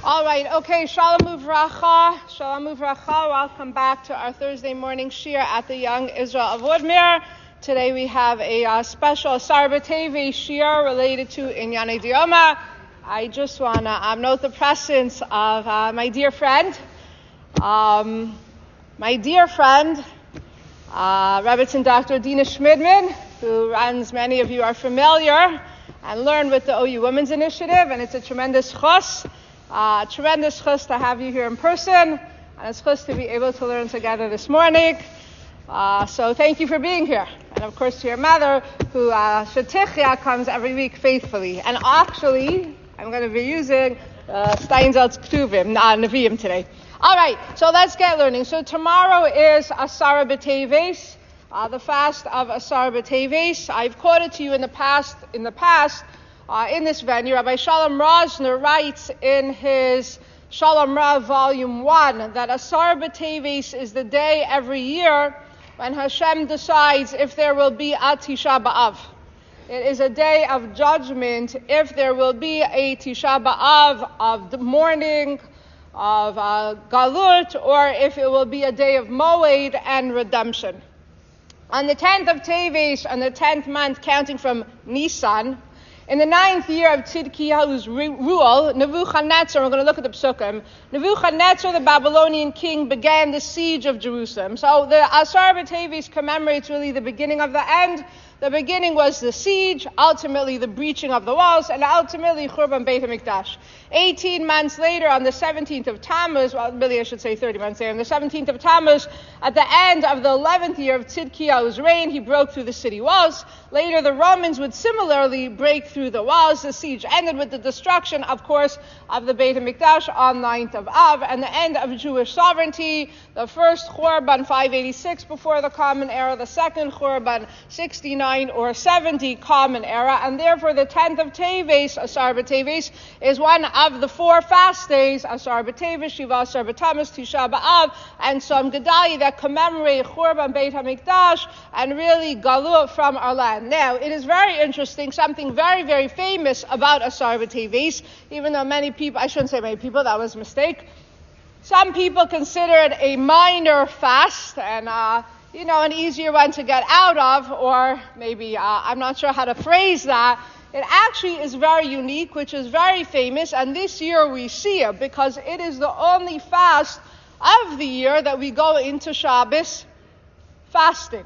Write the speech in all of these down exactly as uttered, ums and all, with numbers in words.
All right, okay, Shalom Uvracha, Shalom Uvracha. Welcome back to our Thursday morning shir at the Young Israel of Woodmere. Today we have a uh, special Asar B'Teves shir related to Inyanei Dioma. I just want to um, note the presence of uh, my dear friend, um, my dear friend, uh, Rebbetzin Doctor Dina Schmidman, who runs, many of you are familiar, and learn with the O U Women's Initiative, and it's a tremendous chus. Uh, tremendous chus to have you here in person, and it's chus to be able to learn together this morning. Uh, so thank you for being here. And of course to your mother, who uh, Shetichya comes every week faithfully. And actually, I'm going to be using uh, Steinsaltz Ktuvim, uh, Nevi'im today. All right, so let's get learning. So tomorrow is Asar B'Teves, uh, the fast of Asar B'Teves. I've quoted to you in the past, in the past, Uh, in this venue, Rabbi Shalom Rosner writes in his Shalom Rav Volume one that Asar B'Teves is the day every year when Hashem decides if there will be a Tisha B'Av. It is a day of judgment if there will be a Tisha B'Av of the mourning, of uh, Galut, or if it will be a day of Moed and redemption. On the tenth of Teves, on the tenth month, counting from Nisan, in the ninth year of Tzidkiyahu's rule, Nebuchadnezzar, we're going to look at the psukim, Nebuchadnezzar, the Babylonian king, began the siege of Jerusalem. So the Asar B'Teves commemorates really the beginning of the end. The beginning was the siege, ultimately the breaching of the walls, and ultimately Churban Beit HaMikdash. Eighteen months later, on the seventeenth of Tammuz, well, really I should say thirty months later, on the seventeenth of Tammuz, at the end of the eleventh year of Tzidkiyahu's reign, he broke through the city walls. Later, the Romans would similarly break through the walls. The siege ended with the destruction, of course, of the Beit HaMikdash on ninth of Av, and the end of Jewish sovereignty. The first Churban, five eighty-six before the Common Era, the second Churban, sixty-nine or seventy Common Era, and therefore the tenth of Teves, Asar B'Teves, is one of the four fast days, Asar B'Teves, Shiva Asar B'Tammuz, Tisha B'Av, and Tzom Gedalia, that commemorate Churban Beit HaMikdash and really Galut from our land. Now, it is very interesting, something very, very famous about Asar B'Teves, even though many people, I shouldn't say many people, that was a mistake. Some people consider it a minor fast, and uh, you know, an easier one to get out of, or maybe, uh, I'm not sure how to phrase that. It actually is very unique, which is very famous, and this year we see it, because it is the only fast of the year that we go into Shabbos fasting.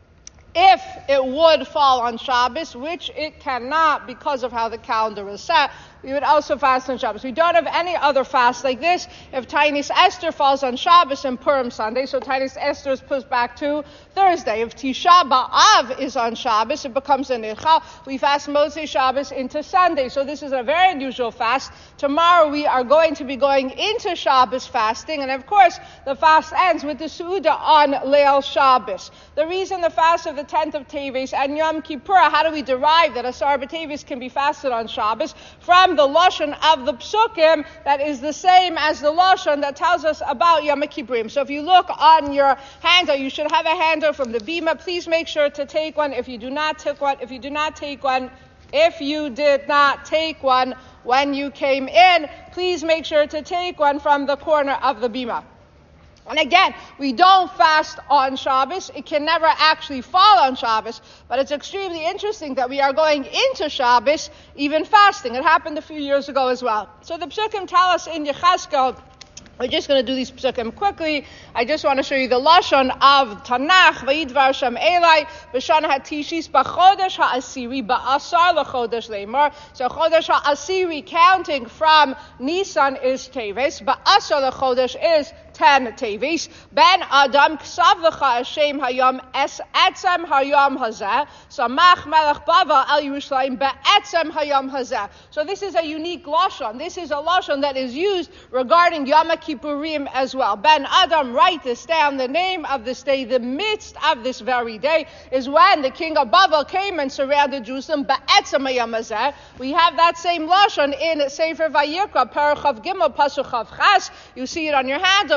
If it would fall on Shabbos, which it cannot because of how the calendar is set, we would also fast on Shabbos. We don't have any other fast like this. If Tainis Esther falls on Shabbos and Purim Sunday, so Tainis Esther is pushed back to Thursday. If Tisha B'Av is on Shabbos, it becomes a Nechal. We fast Motzei Shabbos into Sunday. So this is a very unusual fast. Tomorrow we are going to be going into Shabbos fasting, and of course the fast ends with the Su'uda on Leil Shabbos. The reason the fast of the tenth of Teves and Yom Kippur, how do we derive that Asar B'Teves can be fasted on Shabbos? From the Lashon of the Psukim, that is the same as the Lashon that tells us about Yom Kippurim. So if you look on your handout, you should have a handout from the Bima. Please make sure to take one. If you do not take one, if you do not take one, if you did not take one when you came in, please make sure to take one from the corner of the Bima. And again, we don't fast on Shabbos. It can never actually fall on Shabbos, but it's extremely interesting that we are going into Shabbos even fasting. It happened a few years ago as well. So the Psukim tell us in Yechezkel, we're just going to do these psukim quickly. I just want to show you the lashon of Tanakh. Vayidvar Shem Elai b'shana hatishis b'chodesh ha'asiri ba'asar l'chodesh leimor. So chodesh ha'asiri, counting from Nisan, is Teves. Ba'asar l'chodesh is ten Teves. Ben Adam ksav l'cha Hashem hayom es etzem hayom hazeh. Samach melech bava al Yerushalayim be'etzem hayom hazeh. So this is a unique lashon. This is a lashon that is used regarding Yom Kippurim as well. Ben Adam, write this down. The name of this day, the midst of this very day, is when the king of Bavel came and surrounded Jerusalem. Be'etzem hayom hazeh. We have that same lashon in Sefer Vayikra, Perach Chav Gimel, Pasuk Chav Ches. You see it on your hands of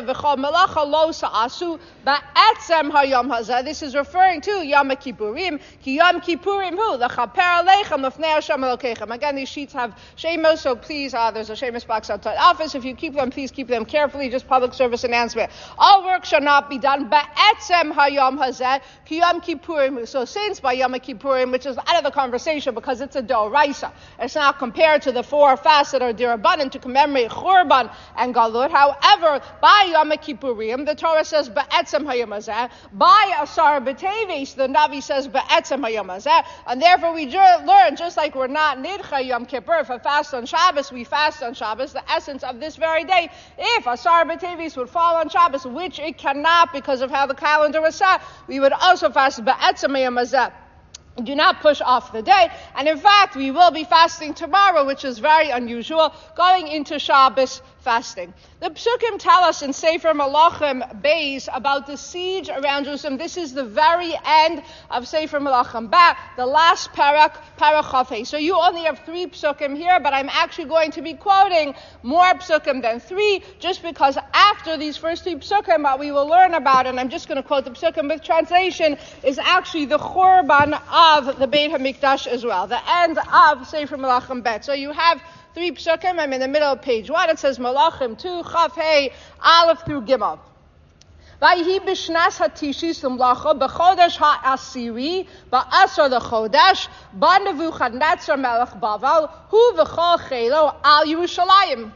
v'chol melacha lo sa'asu ba'etzem hayom hazeh. This is referring to Yom Kippurim. Ki Yom Kippurim hu l'chaper aleichem l'fnei Hashem Elokeichem. Again, these sheets have shemos, so please, uh, there's a shemos box outside the office. If you keep them, please keep them carefully. Just public service announcement. All work shall not be done ba'etzem hayom hazeh ki Yom Kippurim hu. So since by Yom Kippurim, which is out of the conversation because it's a doraisa, it's not compared to the four fasts that are dirabanan to commemorate Churban and Galut. However, by Yom Kippurim, the Torah says ba'etzem hayom hazeh. By Asar B'Teves, the Navi says ba'etzem hayom hazeh. And therefore we learn, just like we're not nidcha Yom Kippur, if a fast on Shabbos, we fast on Shabbos, the essence of this very day. If Asar B'Teves would fall on Shabbos, which it cannot because of how the calendar was set, we would also fast ba'etzem hayom hazeh. Do not push off the day. And in fact, we will be fasting tomorrow, which is very unusual, going into Shabbos fasting. The Psukim tell us in Sefer Malachim Beis about the siege around Jerusalem. This is the very end of Sefer Malachim Ba, the last parak, parak Chafei. So you only have three Psukim here, but I'm actually going to be quoting more Psukim than three, just because after these first three Psukim, what we will learn about, and I'm just going to quote the Psukim with translation, is actually the Churban of the Beit HaMikdash as well, the end of Sefer Malachim Bet. So you have three psukim. I'm in the middle of page one. It says Malachim two, Chaf Hey, Aleph through Gimel. Vayhi b'shnas hatishis l'mlacha b'chodesh ha'asiri ba'asar l'chodesh b'nevuchadnezzar melech Bavel hu v'chol chelo al Yerushalayim.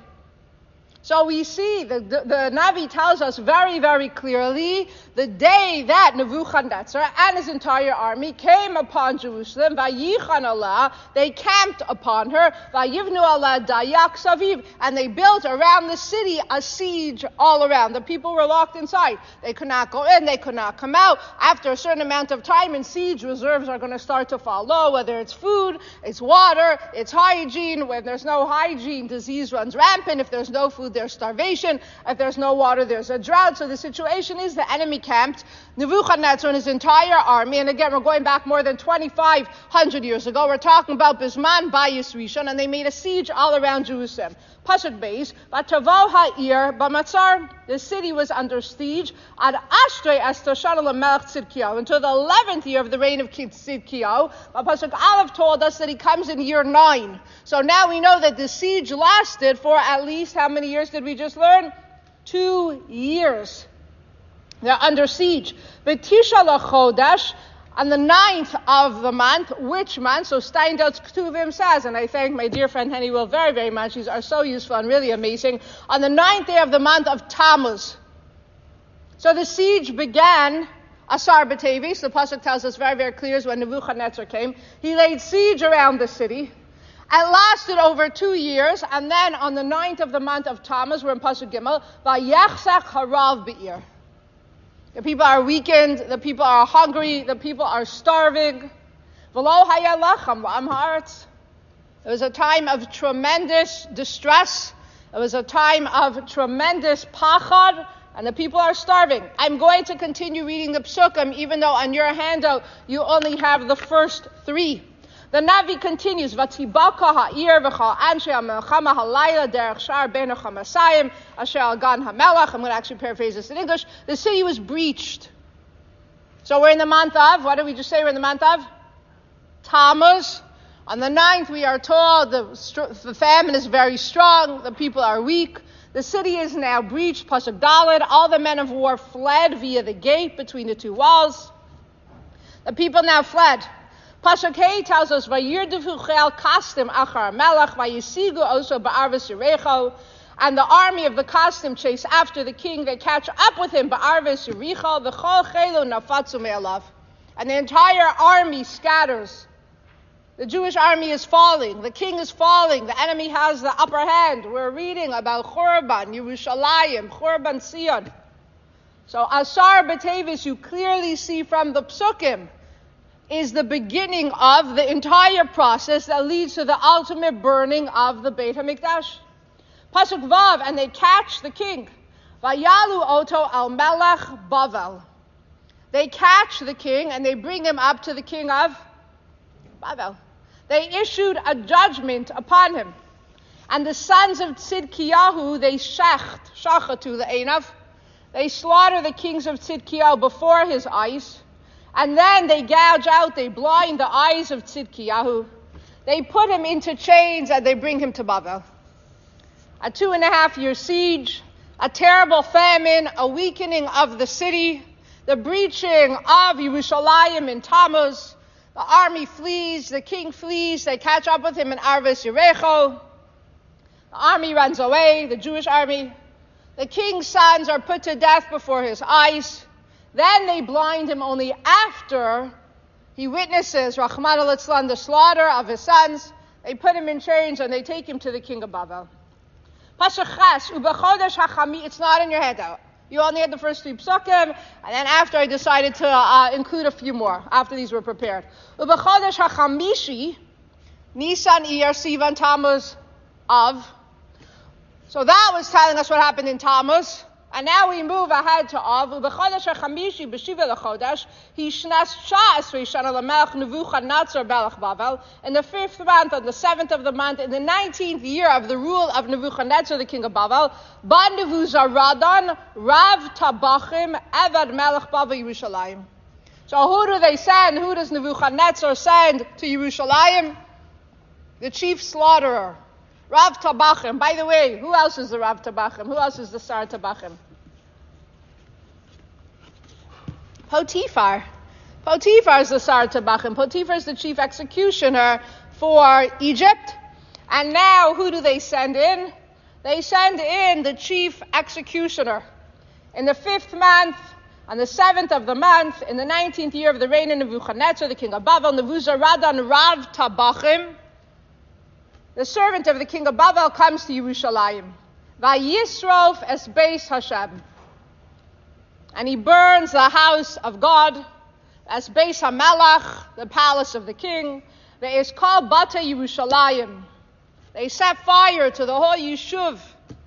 So we see, the, the, the Navi tells us very, very clearly, the day that Nebuchadnezzar and his entire army came upon Jerusalem, Vayichan Allah, they camped upon her, Vayivnu Allah dayak saviv, and they built around the city a siege all around. The people were locked inside. They could not go in, they could not come out. After a certain amount of time, and siege reserves are going to start to follow, whether it's food, it's water, it's hygiene. When there's no hygiene, disease runs rampant. If there's no food, there's starvation. If there's no water, there's a drought. So the situation is the enemy camped. Nebuchadnezzar and his entire army, and again, we're going back more than twenty-five hundred years ago. We're talking about Bisman Bayis Rishon, and they made a siege all around Jerusalem. Pasuk Beis, Vatavo ha'ir b'matzar, the city was under siege, ad Ashrei Estoshan l'melech Tzidkiyahu, until the eleventh year of the reign of Tzidkiyahu. But Pasuk Aleph told us that he comes in year nine. So now we know that the siege lasted for at least, how many years did we just learn? Two years. They're under siege. B'tisha l'chodesh, on the ninth of the month, which month? So Steindot's Ktuvim says, and I thank my dear friend Henny Will very, very much. These are so useful and really amazing. On the ninth day of the month of Tammuz. So the siege began, Asar B'Teves, the Pasuk tells us very, very clear, is when Nebuchadnezzar came. He laid siege around the city. It lasted over two years, and then on the ninth of the month of Tammuz, we're in Pasuk Gimel, Vayechsach harav be'ir. The people are weakened, the people are hungry, the people are starving. V'lo haya lachem la'am haaretz. It was a time of tremendous distress. It was a time of tremendous pachad, and the people are starving. I'm going to continue reading the psukim, even though on your handout you only have the first three. The Navi continues, Vatibaka ha'ir v'chal anshe ha'melchama halayla derech shar ben hamasayim asher al gan hamelach. I'm going to actually paraphrase this in English. The city was breached. So we're in the month of, what did we just say we're in the month of? Tammuz. On the ninth, we are told the, the famine is very strong, the people are weak. The city is now breached, Pasuk Daled. All the men of war fled via the gate between the two walls. The people now fled. Pasuk Hey tells us, Vayirdefu chel kastim achar melech, vayisigu also ba'arvis Yericho. And the army of the Kasdim chase after the king. They catch up with him, ba'arvis Yericho, v'chol chelu nafatzu me'alav. And the entire army scatters. The Jewish army is falling. The king is falling. The enemy has the upper hand. We're reading about Churban, Yerushalayim, Churban Sion. So Asar B'Teves, you clearly see from the psukim, is the beginning of the entire process that leads to the ultimate burning of the Beit HaMikdash. Pasuk Vav, and they catch the king. Vayalu oto al melech Bavel. They catch the king and they bring him up to the king of Bavel. They issued a judgment upon him. And the sons of Tzidkiyahu, they shecht, shachatu the einav. They slaughter the kings of Tzidkiyahu before his eyes. And then they gouge out, they blind the eyes of Tzidkiyahu. They put him into chains and they bring him to Bavel. A two and a half year siege, a terrible famine, a weakening of the city, the breaching of Yerushalayim in Tammuz. The army flees, the king flees, they catch up with him in Arvis Yerecho. The army runs away, the Jewish army. The king's sons are put to death before his eyes. Then they blind him only after he witnesses, Rahman al-Islam, the slaughter of his sons. They put him in chains and they take him to the king of Bavel. Pasuk Ches, u'bechodesh hachami, it's not in your head out. You only had the first three psukim, and then after I decided to uh, include a few more, after these were prepared. U'bechodesh hachamishi, Nisan, Iyar, Sivan, Tammuz, Av. So that was telling us what happened in Tammuz. And now we move ahead to Av. U'bechodesh hachamishi, b'shiva lechodesh, hishnas sha'as v'yishana l'melech Nebuchadnezzar belach Bavel. In the fifth month, on the seventh of the month, in the nineteenth year of the rule of Nebuchadnezzar, the king of Bavel, ba Nebuzaradan, Rav Tabachim, Evad melech Bavel Yerushalayim. So who do they send? Who does Nebuchadnezzar send to Yerushalayim? The chief slaughterer, Rav Tabachim. By the way, who else is the Rav Tabachim? Who else is the Sar Tabachim? Potiphar. Potiphar is the Sar Tabachim. Potiphar is the chief executioner for Egypt. And now, who do they send in? They send in the chief executioner. In the fifth month, on the seventh of the month, in the nineteenth year of the reign of Nebuchadnezzar, the king of Bavel, Nebuzaradan Rav Tabachim, the servant of the king of Bavel, comes to Yerushalayim. Vayisrof es beis Hashem. And he burns the house of God, as beis HaMelech, the palace of the king. There is called Bata Yerushalayim. They set fire to the whole Yishuv.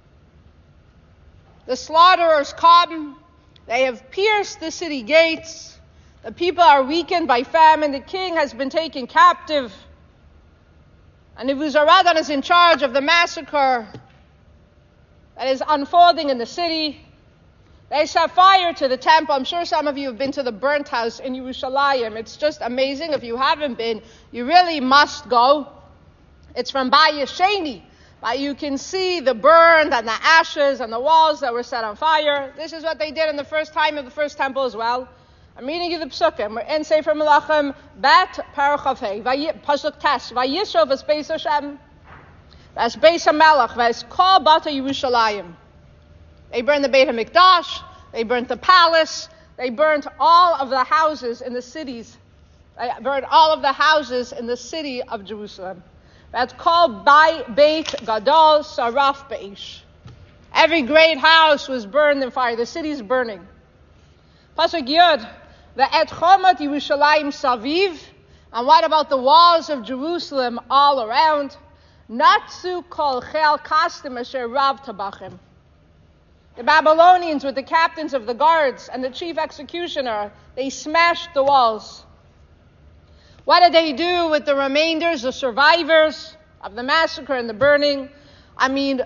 The slaughterers come. They have pierced the city gates. The people are weakened by famine. The king has been taken captive. And Nebuzaradan is in charge of the massacre that is unfolding in the city. They set fire to the temple. I'm sure some of you have been to the burnt house in Yerushalayim. It's just amazing. If you haven't been, you really must go. It's from Bayesheni. But you can see the burned and the ashes and the walls that were set on fire. This is what they did in the first time of the first temple as well. I'm reading you the psukim. We're in Sefer Melachim, Bet Parachav Hey, Pasuk Tes, Vayisrov es Beis Hashem, Vas Beis HaMelech, Vas Kol Bata Yerushalayim. They burned the Beit HaMikdash, they burnt the palace, they burnt all of the houses in the cities, they burned all of the houses in the city of Jerusalem. That's called Beit Gadol Saraf Beish. Every great house was burned in fire. The city's burning. Pasuk Yud, Ve'et Chomat Yerushalayim Saviv. And what about the walls of Jerusalem all around? Natsu Kol Chel Kastim Asher Rav Tabachim. The Babylonians, with the captains of the guards and the chief executioner, they smashed the walls. What did they do with the remainders, the survivors of the massacre and the burning? I mean,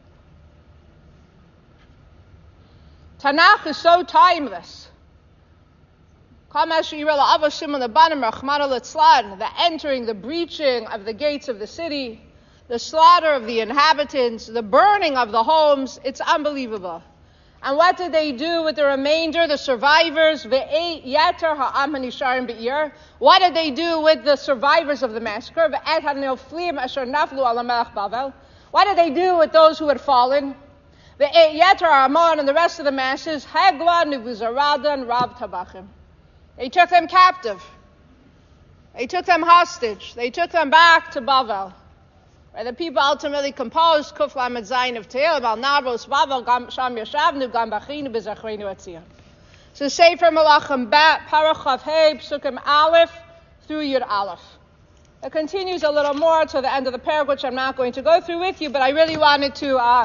Tanakh is so timeless. The entering, the breaching of the gates of the city, the slaughter of the inhabitants, the burning of the homes, it's unbelievable. And what did they do with the remainder, the survivors? What did they do with the survivors of the massacre? What did they do with those who had fallen? And the rest of the masses, they took them captive. They took them hostage. They took them back to Bavel, where the people ultimately composed Kuf Lamed Zayin of Tehillim, Al Navros Bavel, Sham Yashavnu, Gam Bachinu, B'Zachrenu Etzion. So Sefer Melachim Bet, Parachav Hey, Psukim Aleph through Yud Aleph. It continues a little more to the end of the paragraph, which I'm not going to go through with you, but I really wanted to uh,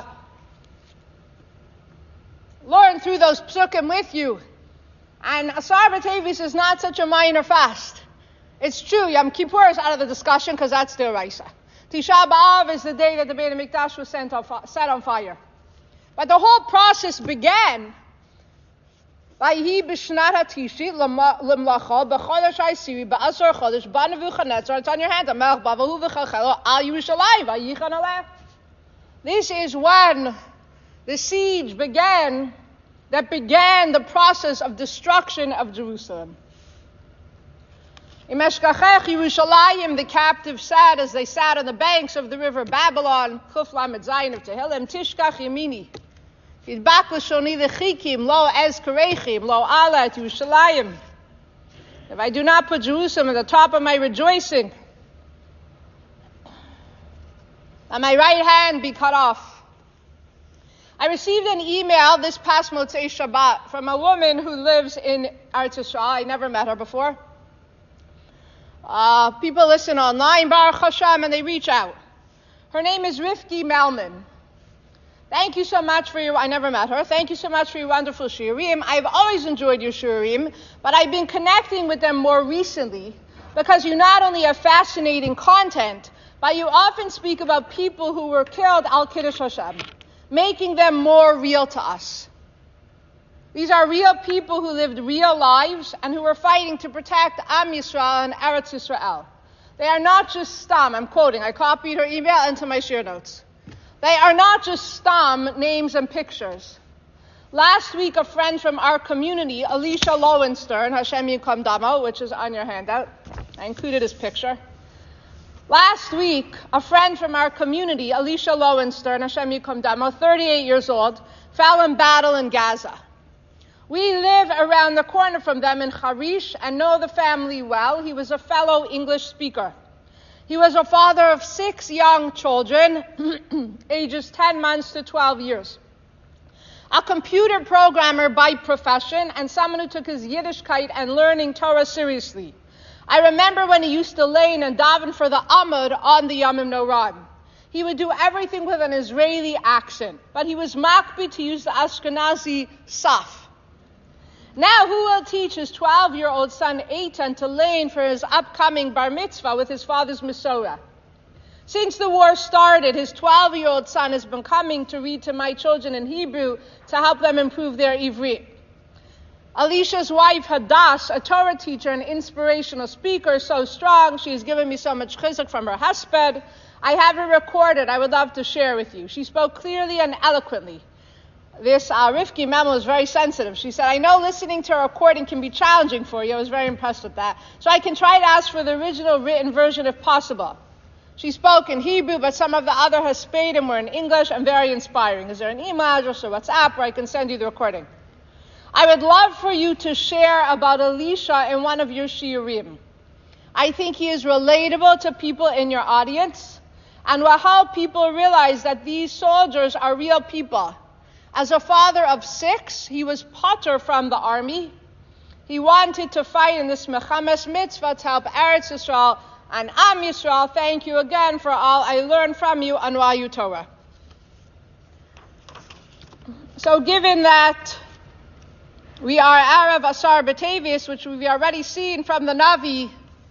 learn through those Psukim with you. And Asar B'Tevis is not such a minor fast. It's true, Yom Kippur is out of the discussion because that's the Raisa. Tisha B'Av is the day that the Beit HaMikdash was sent on, set on fire. But the whole process began Vayhi b'shnat hatishi l'mlacha b'chodesh ha'isiri b'asar chodesh b'nebuchadnezzar. It's on your hand. Melech bavahu v'chalchelo al Yerushalayim vayichan aleh. This is when the siege began, that began the process of destruction of Jerusalem. In Meshkachech Yerushalayim, the captive said as they sat on the banks of the river Babylon, Chuf Lamed Zayin of Tehillim, Tishkach Yemini. Yidbak l'shoni lechikim, lo ez karechim, lo ala et Yerushalayim. If I do not put Jerusalem at the top of my rejoicing, and my right hand be cut off. I received an email this past Motzei Shabbat from a woman who lives in Eretz Yisrael. I never met her before. Uh, people listen online, Baruch Hashem, and they reach out. Her name is Rifki Melman. Thank you so much for your, I never met her, thank you so much for your wonderful shiurim. I've always enjoyed your shiurim, but I've been connecting with them more recently because you not only have fascinating content, but you often speak about people who were killed al Kiddush Hashem, making them more real to us. These are real people who lived real lives and who were fighting to protect Am Yisrael and Eretz Yisrael. They are not just stam, I'm quoting, I copied her email into my share notes. They are not just stam names and pictures. Last week, a friend from our community, Alicia Lowenstern, Hashem Yikam Damo, which is on your handout, I included his picture. Last week, a friend from our community, Alicia Lowenstern, Hashem Yikam Damo, thirty-eight years old, fell in battle in Gaza. We live around the corner from them in Harish and know the family well. He was a fellow English speaker. He was a father of six young children, ages ten months to twelve years. A computer programmer by profession and someone who took his Yiddishkeit and learning Torah seriously. I remember when he used to lane and daven for the Amud on the Yomim Noraim. He would do everything with an Israeli accent, but he was makbid to use the Ashkenazi saf. Now, who will teach his twelve-year-old son Eitan to lane for his upcoming bar mitzvah with his father's Masorah? Since the war started, his twelve-year-old son has been coming to read to my children in Hebrew to help them improve their Ivrit. Alicia's wife, Hadass, a Torah teacher and inspirational speaker, is so strong. She has given me so much chizuk from her husband. I have it recorded. I would love to share with you. She spoke clearly and eloquently. This uh, Rifki Memo was very sensitive. She said, I know listening to a recording can be challenging for you. I was very impressed with that. So I can try to ask for the original written version if possible. She spoke in Hebrew, but some of the other Haspedim were in English and very inspiring. Is there an email address or WhatsApp where I can send you the recording? I would love for you to share about Alicia in one of your shiurim. I think he is relatable to people in your audience and will help people realize that these soldiers are real people. As a father of six, he was potter from the army. He wanted to fight in this Mechames Mitzvah to help Eretz Yisrael and Am Yisrael. Thank you again for all I learned from you on Wayu Torah. So given that we are Erev Asar B'Tevis, which we've already seen from the Navi,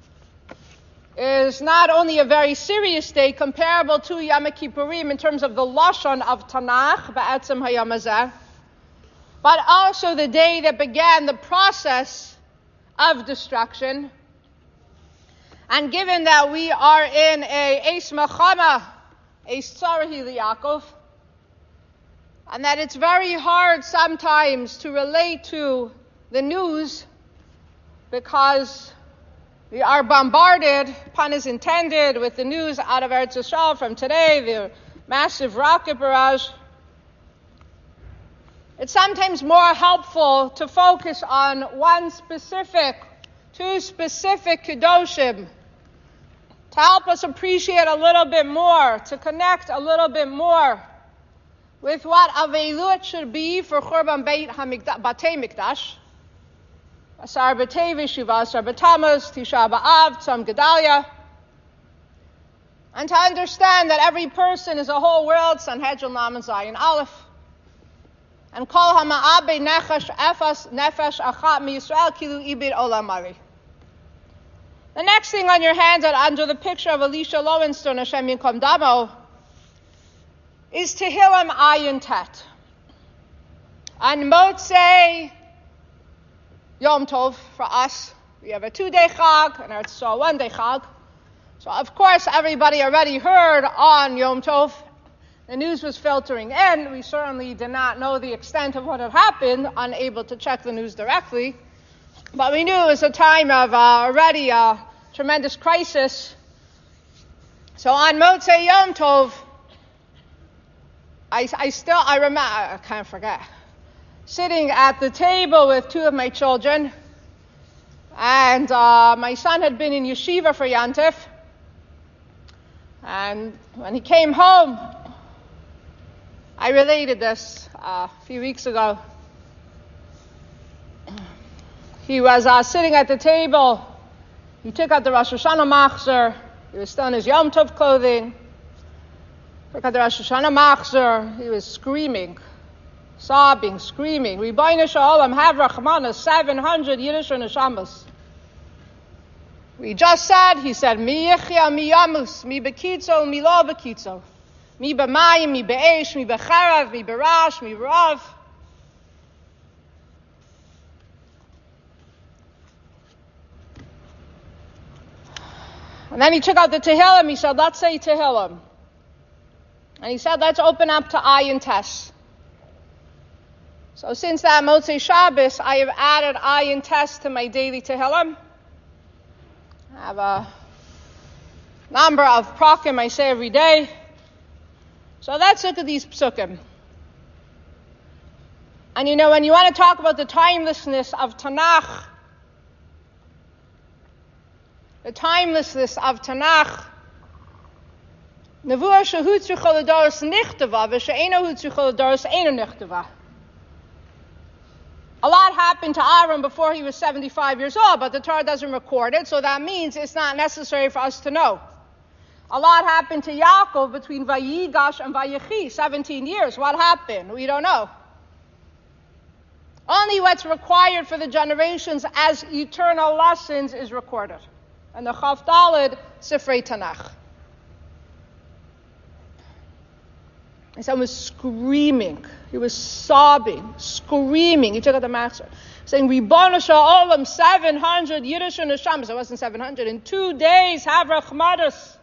is not only a very serious day comparable to Yom Kippurim in terms of the Lashon of Tanakh, Ba'atzim Hayom Hazeh, but also the day that began the process of destruction. And given that we are in a Eis Mechama, Eis Tzarahi Li'Yakov, and that it's very hard sometimes to relate to the news because we are bombarded, pun is intended, with the news out of Eretz Yisrael from today, the massive rocket barrage. It's sometimes more helpful to focus on one specific, two specific Kedoshim, to help us appreciate a little bit more, to connect a little bit more with what Avelut should be for Churban Beit Batei Mikdash. Asar B'Tevis, Shiva Asar B'Tammuz, Tisha B'Av, Tzom Gedalia. And to understand that every person is a whole world, Sanhedrin Lamed Zayin Aleph. And Kol HaMa'abe Nefesh Efas Nefesh Achat MiYisrael Kilu Ibid Olam Mari. The next thing on your handout under the picture of Alicia Lowenstern, Hashem Yinkom Damo, is Tehillim Ayin Tet. On Motzei Yom Tov for us. We have a two-day Chag and Eretz Yisrael a one-day Chag. So of course everybody already heard on Yom Tov. The news was filtering in. We certainly did not know the extent of what had happened, unable to check the news directly. But we knew it was a time of uh, already a tremendous crisis. So on Motzei Yom Tov, I, I still, I remember, I can't forget, sitting at the table with two of my children, and uh, my son had been in yeshiva for Yantif, and when he came home, I related this uh, a few weeks ago. He was uh, sitting at the table, he took out the Rosh Hashanah machzor, he was still in his Yom Tov clothing, took out the Rosh Hashanah machzor, he was screaming, sobbing, screaming, Ribono shel Olam, have Rachmana, seven hundred Yiddish neshamas. We just said, he said, Mi yichya, mi yamus, mi bekitzo, mi lo bekitzo, mi b'mayim, mi be'esh, mi b'charav, mi b'rash, mi b'rav. And then he took out the Tehillim, he said, let's say Tehillim. And he said, let's open up to Ayin Tes. So since that Motzei Shabbos, I have added Ayin Tes to my daily Tehillim. I have a number of prakim I say every day. So let's look at these psukim. And you know, when you want to talk about the timelessness of Tanakh, the timelessness of Tanakh, Nevuah shehutzu chol hadoros nichtava, v'she'eino hutzu chol hadoros eino nichtava. A lot happened to Aaron before he was seventy-five years old, but the Torah doesn't record it, so that means it's not necessary for us to know. A lot happened to Yaakov between Vayigash and Vayechi, seventeen years. What happened? We don't know. Only what's required for the generations as eternal lessons is recorded. And the Chaf Daled Sifrei Tanakh. And someone was screaming. He was sobbing, screaming. He took out the machzor, saying, Ribono shel Olam, seven hundred Yiddish neshamas. It wasn't seven hundred. In two days, have rachmados.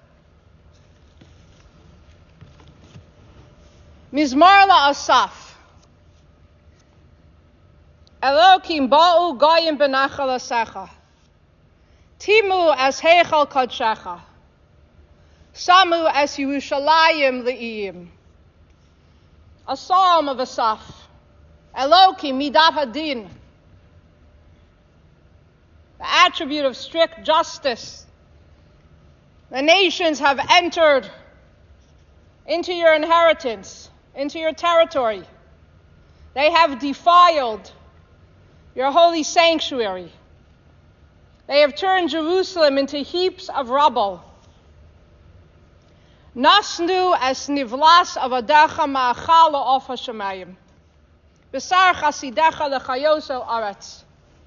Mizmar la'asaf. Elokim ba'u goyim b'nachal asecha. Timu as heichal kodshecha. Samu as Yerushalayim le'iyim. A psalm of Asaph. Elokim midat hadin. The attribute of strict justice. The nations have entered into your inheritance, into your territory. They have defiled your holy sanctuary. They have turned Jerusalem into heaps of rubble. Nasnu as nivlas avadecha ma'achal of hashemayim. Besar chasidecha lechayoso aretz.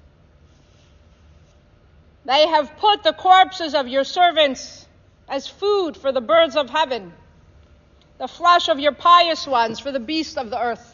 They have put the corpses of your servants as food for the birds of heaven, the flesh of your pious ones for the beasts of the earth.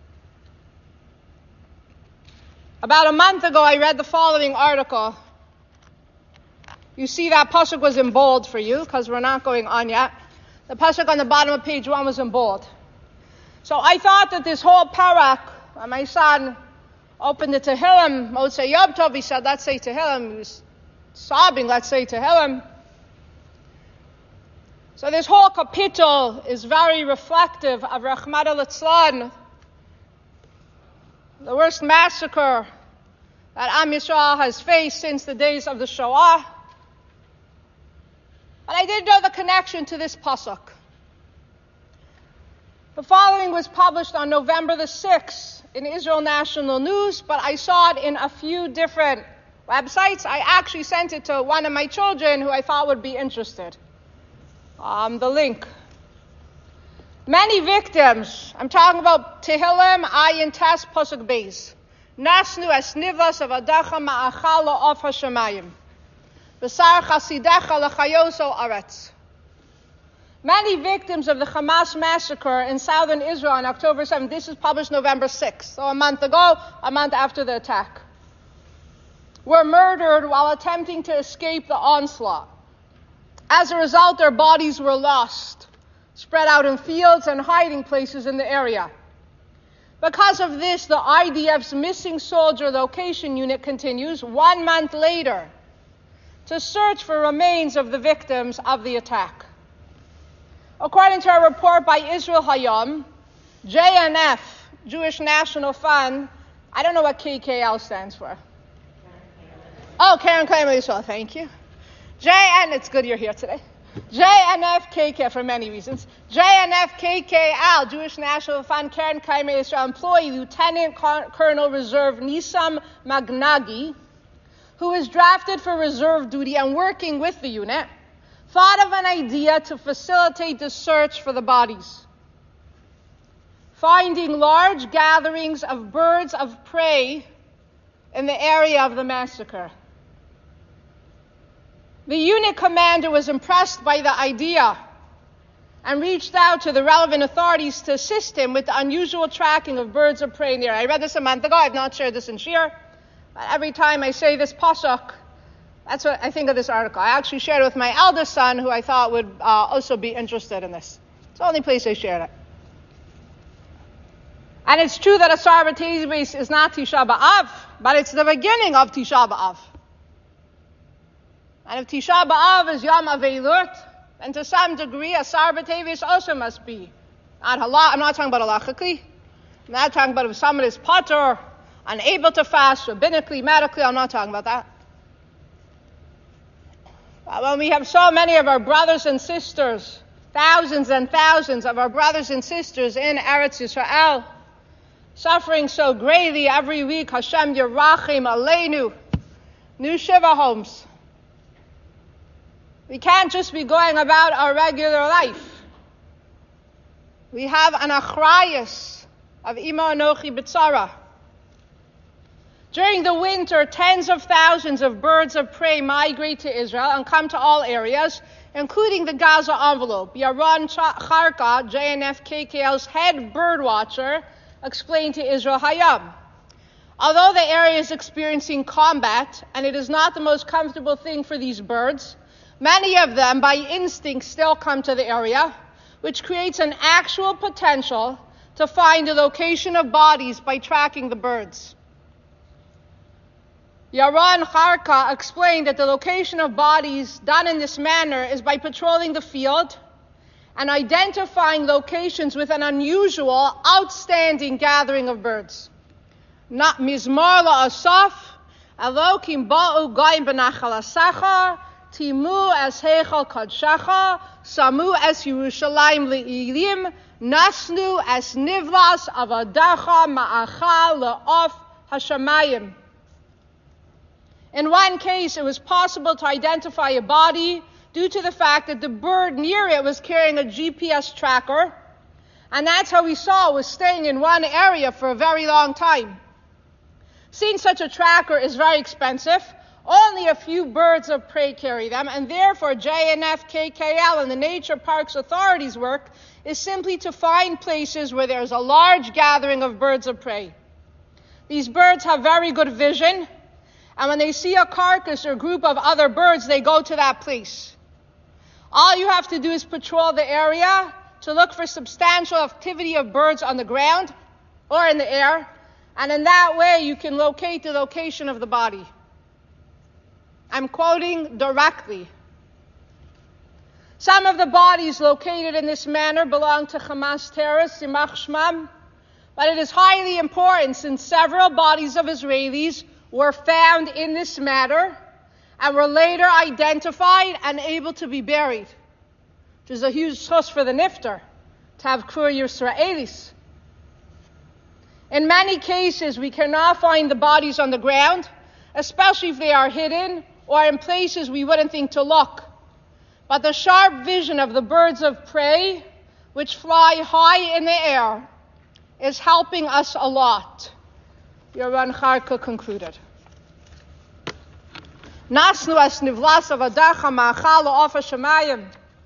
About a month ago, I read the following article. You see that pasuk was in bold for you, because we're not going on yet. The pasuk on the bottom of page one was in bold. So I thought that this whole parak, when my son opened the Tehillim, Motzei Yom Tov, he said, let's say Tehillim. He was sobbing, let's say Tehillim. So this whole kapitel is very reflective of Rachmana litzlan, the worst massacre that Am Yisrael has faced since the days of the Shoah. But I didn't know the connection to this pasuk. The following was published on November the sixth in Israel National News, but I saw it in a few different websites. I actually sent it to one of my children who I thought would be interested. Um, the link. Many victims, I'm talking about Tehillim, Ayin Tes, Pasuk Beis. Nasnu es nivlas avadecha ma'achal of hashemayim. Besar chasidecha lechayoso aretz. Many victims of the Hamas massacre in southern Israel on October seventh. This is published November sixth, so a month ago, a month after the attack. were murdered while attempting to escape the onslaught. As a result, their bodies were lost, spread out in fields and hiding places in the area. Because of this, the I D F's Missing Soldier Location Unit continues one month later to search for remains of the victims of the attack. According to a report by Israel Hayom, J N F, Jewish National Fund, I don't know what K K L stands for. Oh, Karen Kramer Yisrael, thank you. J N, it's good you're here today. J N F K K for many reasons. J N F K K L, Jewish National Fund, Karen Kramer Yisrael employee, Lieutenant Colonel Reserve Nisam Magnagi, who was drafted for reserve duty and working with the unit, thought of an idea to facilitate the search for the bodies. Finding large gatherings of birds of prey in the area of the massacre. The unit commander was impressed by the idea and reached out to the relevant authorities to assist him with the unusual tracking of birds of prey in the area. I read this a month ago. I've not shared this in Shir. But every time I say this pasuk, that's what I think of this article. I actually shared it with my eldest son, who I thought would uh, also be interested in this. It's the only place I shared it. And it's true that Asar B'Teves is not Tisha B'Av, but it's the beginning of Tisha B'Av. And if Tisha B'Av is Yom Avelut, then to some degree Asar B'Teves also must be. Not halach, I'm not talking about halachically. I'm not talking about if someone is potter, unable to fast, rabbinically, medically, I'm not talking about that. But when we have so many of our brothers and sisters, thousands and thousands of our brothers and sisters in Eretz Yisrael, suffering so greatly every week, Hashem Yerachim Aleinu, new Shiva homes. We can't just be going about our regular life. We have an achrayus of Ima Anochi B'tzara. During the winter, tens of thousands of birds of prey migrate to Israel and come to all areas, including the Gaza envelope. Yaron Charka, J N F K K L's head bird watcher, explained to Israel Hayom. Although the area is experiencing combat, and it is not the most comfortable thing for these birds, many of them, by instinct, still come to the area, which creates an actual potential to find the location of bodies by tracking the birds. Yaron Charka explained that the location of bodies done in this manner is by patrolling the field and identifying locations with an unusual, outstanding gathering of birds. Not mizmar la'asaf, elokim ba'u goyim b'nachal asachar, timu es heichal kadshacha, samu es Yerushalayim le'ilim, nasnu es nivlas avadacha ma'achal la'of hashamayim. In one case, it was possible to identify a body due to the fact that the bird near it was carrying a G P S tracker, and that's how we saw it was staying in one area for a very long time. Seeing such a tracker is very expensive. Only a few birds of prey carry them, and therefore J N F K K L and the Nature Parks Authority's work is simply to find places where there's a large gathering of birds of prey. These birds have very good vision, and when they see a carcass or group of other birds, they go to that place. All you have to do is patrol the area to look for substantial activity of birds on the ground or in the air, and in that way you can locate the location of the body. I'm quoting directly. Some of the bodies located in this manner belong to Hamas terrorists, Yimach Shmam, but it is highly important since several bodies of Israelis were found in this manner and were later identified and able to be buried, which is a huge source for the nifter, to have Krur Yisraelis. In many cases, we cannot find the bodies on the ground, especially if they are hidden or in places we wouldn't think to look. But the sharp vision of the birds of prey, which fly high in the air, is helping us a lot. Yaron Charka concluded. Nasnu es nivlas avadacha ma'achal la'of hashamayim.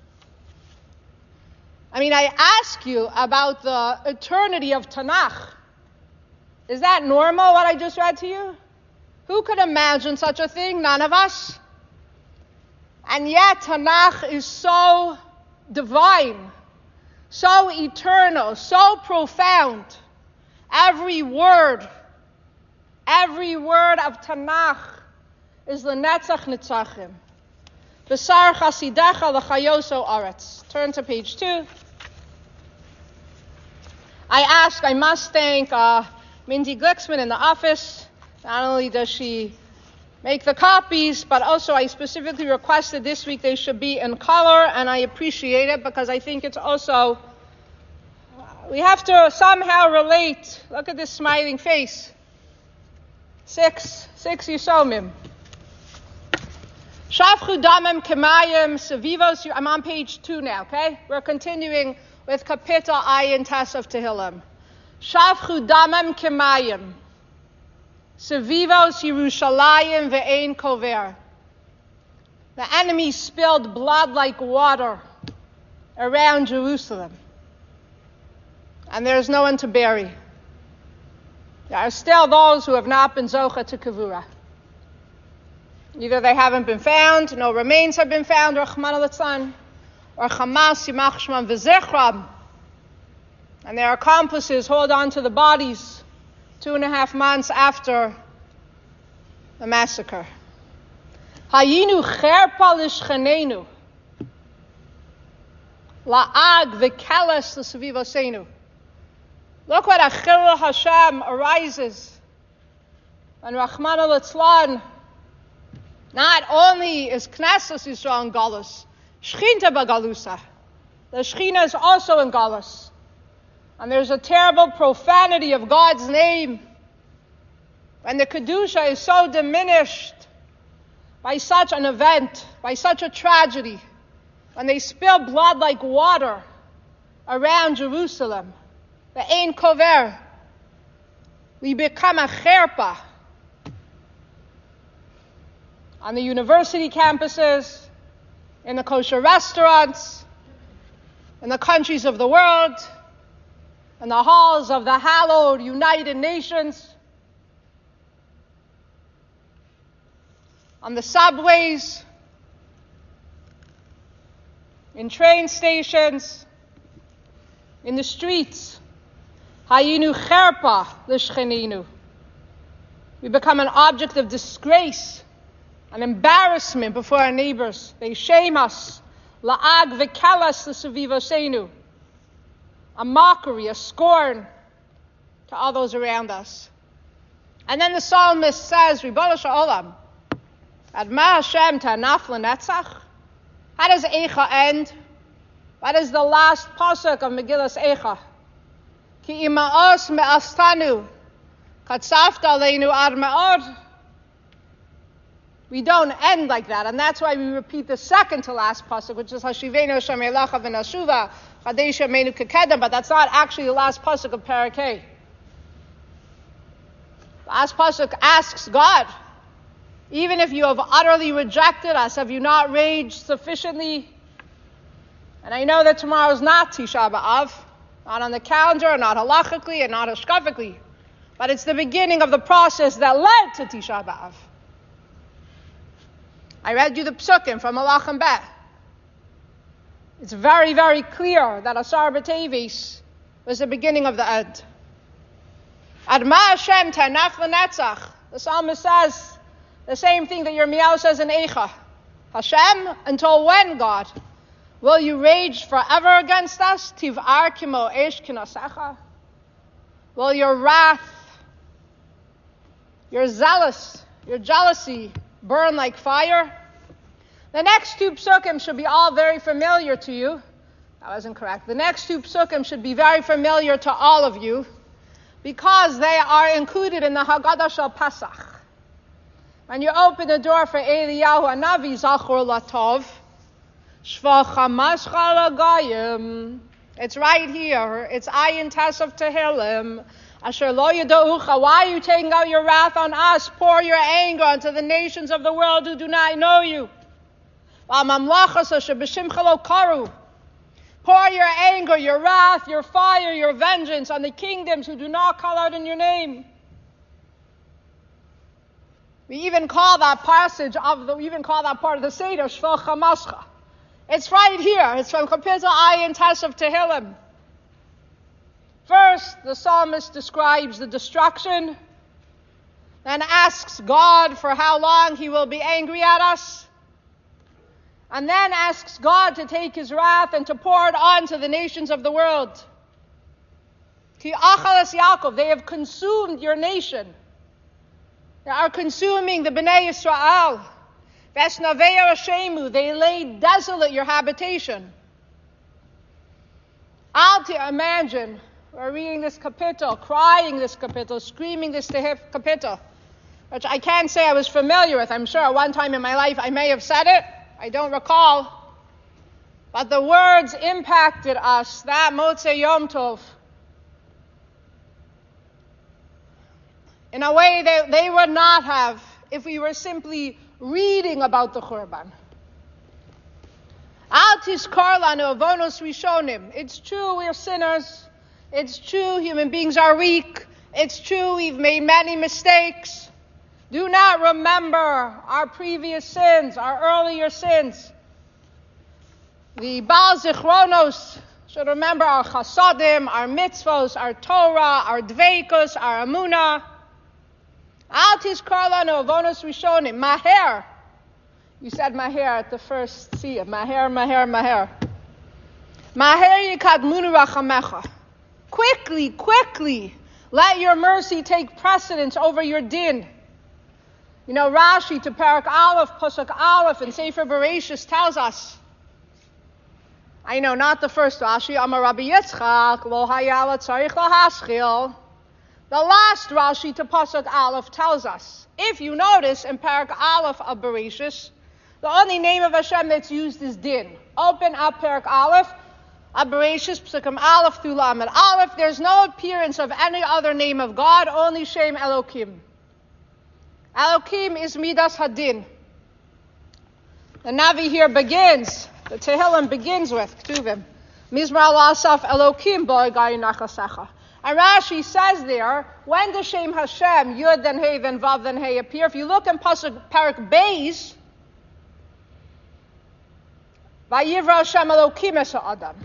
I mean, I ask you about the eternity of Tanakh. Is that normal, what I just read to you? Who could imagine such a thing? None of us. And yet Tanakh is so divine, so eternal, so profound. Every word, every word of Tanakh is l'netzach nitzachim. B'sar chasidecha l'chayoso aretz. Turn to page two. I ask, I must thank uh, Mindy Glicksman in the office. Not only does she make the copies, but also I specifically requested this week they should be in color, and I appreciate it because I think it's also, we have to somehow relate. Look at this smiling face. Six, six Yisomim. Shafchu damim kemayim sevivos. I'm on page two now, okay? We're continuing with Kapitel Ayin Tes of Tehillim. Shafchu damim kemayim sevivos Yerushalayim ve'ein kover. The enemy spilled blood like water around Jerusalem, and there's no one to bury. There are still those who have not been zocha to kavura. Either they haven't been found, no remains have been found, or Rachmana litzlan, or Hamas yimach shmam v'zechram, and their accomplices hold on to the bodies two and a half months after the massacre. Hayinu cherpa l'shchenenu, la'ag v'keles l'sevivosenu. Look what a chilul Hashem arises when Rachmana litzlan. Not only is Knesset Yisrael in Galus, Shechinta b'Galusa. The Shechina is also in Galus. And there's a terrible profanity of God's name when the Kedusha is so diminished by such an event, by such a tragedy, when they spill blood like water around Jerusalem, the Ein Kover, we become a cherpa. On the university campuses, in the kosher restaurants, in the countries of the world, in the halls of the hallowed United Nations, on the subways, in train stations, in the streets. Hayinu cherpa l'shcheninu. We become an object of disgrace, an embarrassment before our neighbors. They shame us. La'ag v'kelas l'sevivosenu. A mockery, a scorn to all those around us. And then the psalmist says, Ribono shel olam, Adma Hashem ta'anaf l'netzach. How does Eicha end? What is the last pasuk of Megillas Eicha? Ki ima'os me'astanu, katzafta aleinu ad me'od. We don't end like that, and that's why we repeat the second to last pasuk, which is Hashivenu Hashem Elacha v'nashuva Chadesh Yameinu Kekedem, but that's not actually the last pasuk of Parakeh. Last pasuk asks God, even if you have utterly rejected us, have you not raged sufficiently? And I know that tomorrow is not Tisha B'Av, not on the calendar, not halachically, and not hashkafically, but it's the beginning of the process that led to Tisha B'Av. I read you the psukim from Malachim Bet. It's very, very clear that Asar B'Tevis was the beginning of the end. Adma Hashem ta'anaf l'netzach. The psalmist says the same thing that Yirmiyahu says in Eicha. Hashem, until when, God? Will you rage forever against us? Tiv'ar kimo esh kinasecha. Will your wrath, your zealous, your jealousy burn like fire? The next two psukim should be all very familiar to you. That wasn't correct. The next two psukim should be very familiar to all of you because they are included in the Haggadah Shel Pesach. When you open the door for Eliyahu Hanavi, Zachor Latov, Shva Chamascha Lagayim. It's right here. It's Ayin Tes of Tehillim. Asher lo yadoucha. Why are you taking out your wrath on us? Pour your anger onto the nations of the world who do not know you. Pour your anger, your wrath, your fire, your vengeance on the kingdoms who do not call out in your name. We even call that passage of the, we even call that part of the Seder, Shvel Chamascha. It's right here. It's from Kapitel Ayin Tes of Tehillim. First, the psalmist describes the destruction, then asks God for how long he will be angry at us, and then asks God to take his wrath and to pour it on to the nations of the world. Ki achalas Yaakov, they have consumed your nation. They are consuming the Bnei Yisrael. Vesnavei Ashemu, they laid desolate your habitation. I'll to imagine, we're reading this kapitel, crying this kapitel, screaming this kapitel, which I can't say I was familiar with. I'm sure at one time in my life I may have said it. I don't recall. But the words impacted us that Motzei Yom Tov in a way that they would not have if we were simply reading about the Churban. Al tizkar lanu avonos rishonim. It's true we're sinners. It's true human beings are weak. It's true we've made many mistakes. Do not remember our previous sins, our earlier sins. The Baal Zichronos should remember our chasadim, our mitzvos, our Torah, our dveikus, our amunah. Al tizkar lanu avonos rishonim. Maher. You said maher at the first siyah. Maher, maher, maher. Maher yikadmunu rachamecha. Quickly, quickly, let your mercy take precedence over your din. You know, Rashi to Parak Aleph, Pasuk Aleph, and Sefer Bereshis tells us. I know, not the first Rashi. Amar Rabbi Yitzchak, lo hayala tzarich lahaschil. The last Rashi to Pasuk Aleph tells us. If you notice in Parak Aleph of Bereshis, the only name of Hashem that's used is Din. Open up Parak Aleph, of Bereshis, Psukim Aleph through Lamed Aleph. There's no appearance of any other name of God, only Shem Elokim. Elokim is Midas Hadin. The Navi here begins, the Tehillim begins with, Ktuvim, Mizmar L'asaf Elokim Bo'egai Nachasecha. And Rashi says there, when does Shem Hashem, Yud then Hey then Vav then Hey appear? If you look in Pasuk Parak Beis, Vayivra Hashem Elokim es Adam.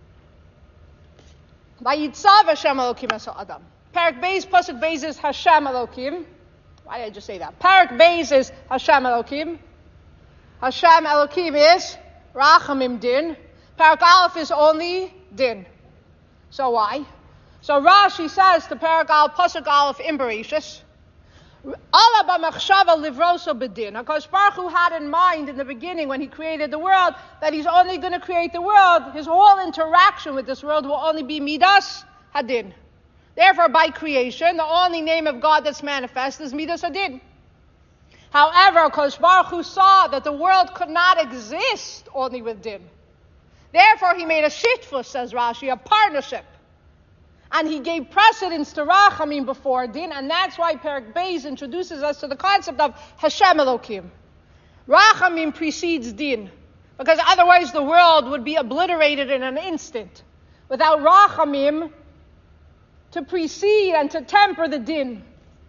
Vayitzav Hashem Elokim es Adam. Parak Beis, Pasuk Beis is Hashem Elokim. Why did I just say that? Parak Beis is Hashem Elokim. Hashem Elokim is Rachamim Din. Parak Aleph is only Din. So why? So Rashi says to Parak Aleph, Pasuk Aleph in Bereshis, Allah b'machshava livroso b'din. HaKadosh Baruch Hu had in mind in the beginning when he created the world that he's only going to create the world. His whole interaction with this world will only be Midas Hadin. Therefore, by creation, the only name of God that's manifest is Midas Hadin. However, HaKadosh Baruch Hu saw that the world could not exist only with Din. Therefore, he made a shitfus, says Rashi, a partnership. And he gave precedence to Rachamim before Din, and that's why Parak Beis introduces us to the concept of Hashem Elokim. Rachamim precedes Din, because otherwise the world would be obliterated in an instant, without Rachamim to precede and to temper the Din.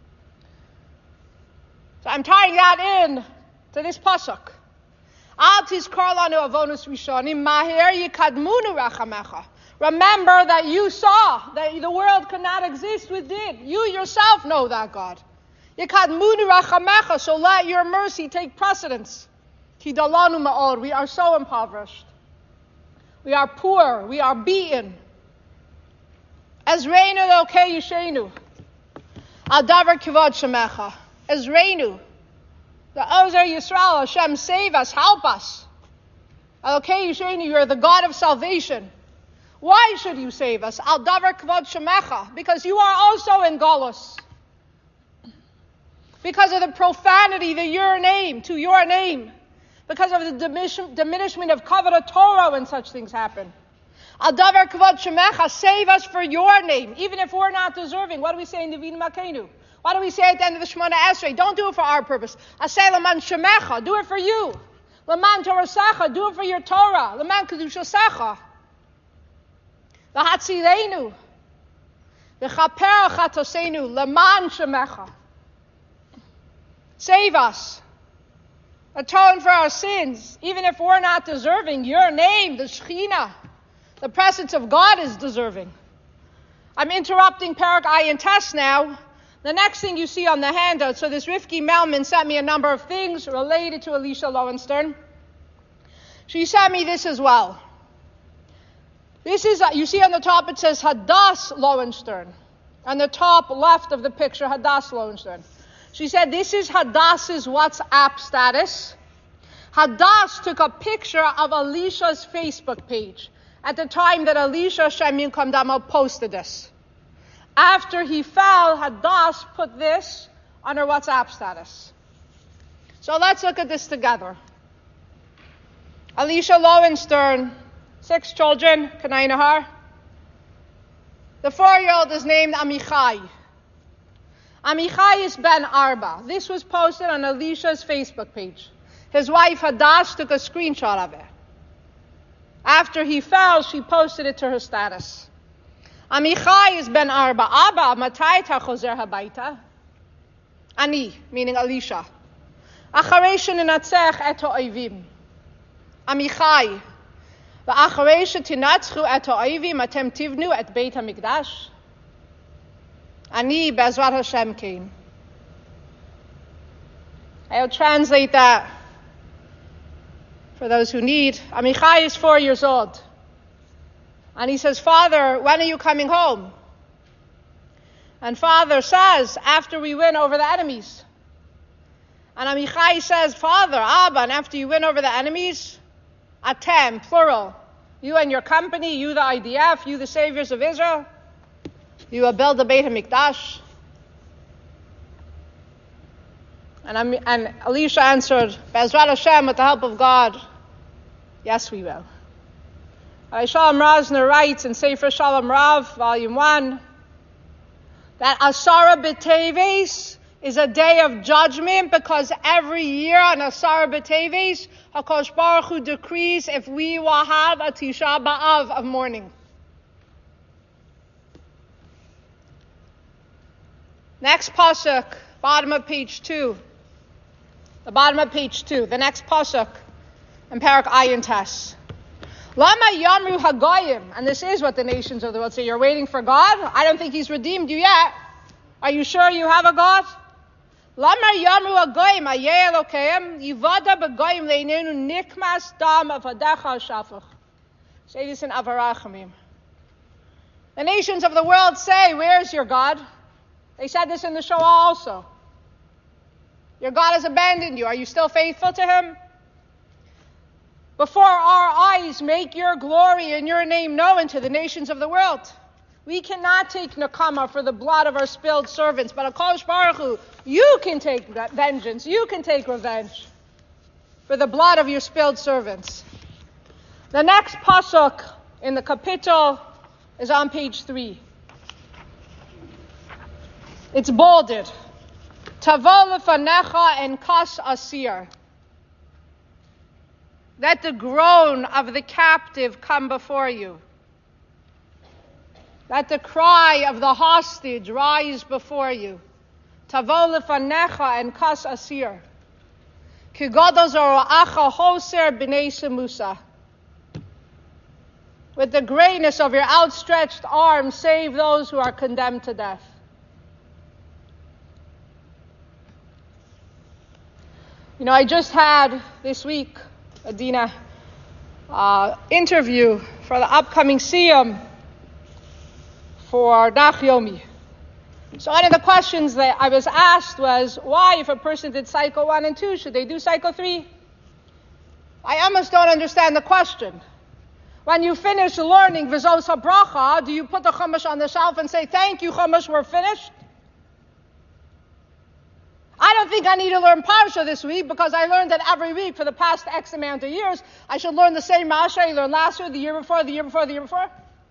So I'm tying that in to this pasuk. Al tizkar lanu avonus rishonim, maher yikadmunu rachamecha. Remember that you saw that the world could not exist with Din. You yourself know that, God. Yikadmunu rachamecha, so let your mercy take precedence. Ki dalanu ma'od, we are so impoverished. We are poor. We are beaten. Ezreinu lokei yishenu. Al davar kivod shemecha. Ezreinu. The Ozer Yisrael, Hashem, save us, help us. Elokei yishenu, you are the God of salvation. Why should you save us? Al davar kvod shemecha, because you are also in Golus. Because of the profanity to your name, to your name. Because of the diminish- diminishment of kavod Torah when such things happen. Al davar kvod shemecha, save us for your name, even if we're not deserving. What do we say in Nevin Makenu? What do we say at the end of the Shemona Esrei? Don't do it for our purpose. Asay leman shemecha, do it for you. Leman torasecha, do it for your Torah. Leman kedushasecha. V'hatzileinu, v'chaper chatosenu, leman shemecha. Save us. Atone for our sins, even if we're not deserving. Your name, the Shekhinah, the presence of God, is deserving. I'm interrupting Parak Ayin Tes now. The next thing you see on the handout, so this Rivki Melman sent me a number of things related to Elisha Lowenstern. She sent me this as well. This is, you see on the top it says Hadass Lowenstern. On the top left of the picture, Hadass Lowenstern. She said this is Hadass's WhatsApp status. Hadass took a picture of Elisha's Facebook page at the time that Elisha Shem Yinkom Damo posted this. After he fell, Hadass put this on her WhatsApp status. So let's look at this together. Elisha Lowenstern, six children, Kanai Nahar. The four-year-old is named Amichai. Amichai is Ben Arba. This was posted on Elisha's Facebook page. His wife Hadass took a screenshot of it. After he fell, she posted it to her status. Amichai is Ben Arba. Abba, matai ta chozer habaita? Ani, meaning Elisha. Acharei shenenatzech et ha'oivim. Amichai. V'acharei shetinatzchu et ha'oivim atem tivnu et beit hamikdash. Ani be'ezrat Hashem came. I'll translate that for those who need. Amichai is four years old. And he says, Father, when are you coming home? And Father says, after we win over the enemies. And Amichai says, Father, Abba, and after you win over the enemies, Atem, plural. You and your company, you the I D F, you the saviors of Israel, you will build the Beit HaMikdash. And, Am- and Elisha answered, Be'ezrat Hashem, with the help of God, yes, we will. Shalom Razner writes in Sefer Shalom Rav, Volume one, that Asara B'Teves is a day of judgment because every year on Asara B'Teves, HaKadosh Baruch Hu decrees if we will have a Tisha B'Av of mourning. Next pasuk, bottom of page two. The bottom of page two, the next pasuk in Parak Ayin Tes. Lama Yamru Hagoyim, and this is what the nations of the world say. You're waiting for God? I don't think He's redeemed you yet. Are you sure you have a God? Lama Yamru Hagoyim, Ayeh Elokeim, Yivada Begoyim Leinenu Nikmas Dam Avadecha Shafach. Say this in Avarachamim. The nations of the world say, where's your God? They said this in the Shoah also. Your God has abandoned you. Are you still faithful to Him? Before our eyes, make your glory and your name known to the nations of the world. We cannot take nakama for the blood of our spilled servants, but HaKadosh Baruch Hu, you can take vengeance. You can take revenge for the blood of your spilled servants. The next pasuk in the kapitel is on page three. It's bolded. Tavo lefanecha en kas asir. Let the groan of the captive come before you. Let the cry of the hostage rise before you. Tavo lefanecha en kas asir. Ki gadol zoroacha hoser b'nei semusa. With the greatness of your outstretched arm, save those who are condemned to death. You know, I just had this week, Adina, uh, interview for the upcoming Siyum for Nach Yomi. So one of the questions that I was asked was, why, if a person did cycle one and two, should they do cycle three? I almost don't understand the question. When you finish learning V'zos HaBracha, do you put the Chumash on the shelf and say, thank you, Chumash, we're finished? I don't think I need to learn Parsha this week because I learned that every week for the past X amount of years, I should learn the same Masha I learned last year, the year before, the year before, the year before.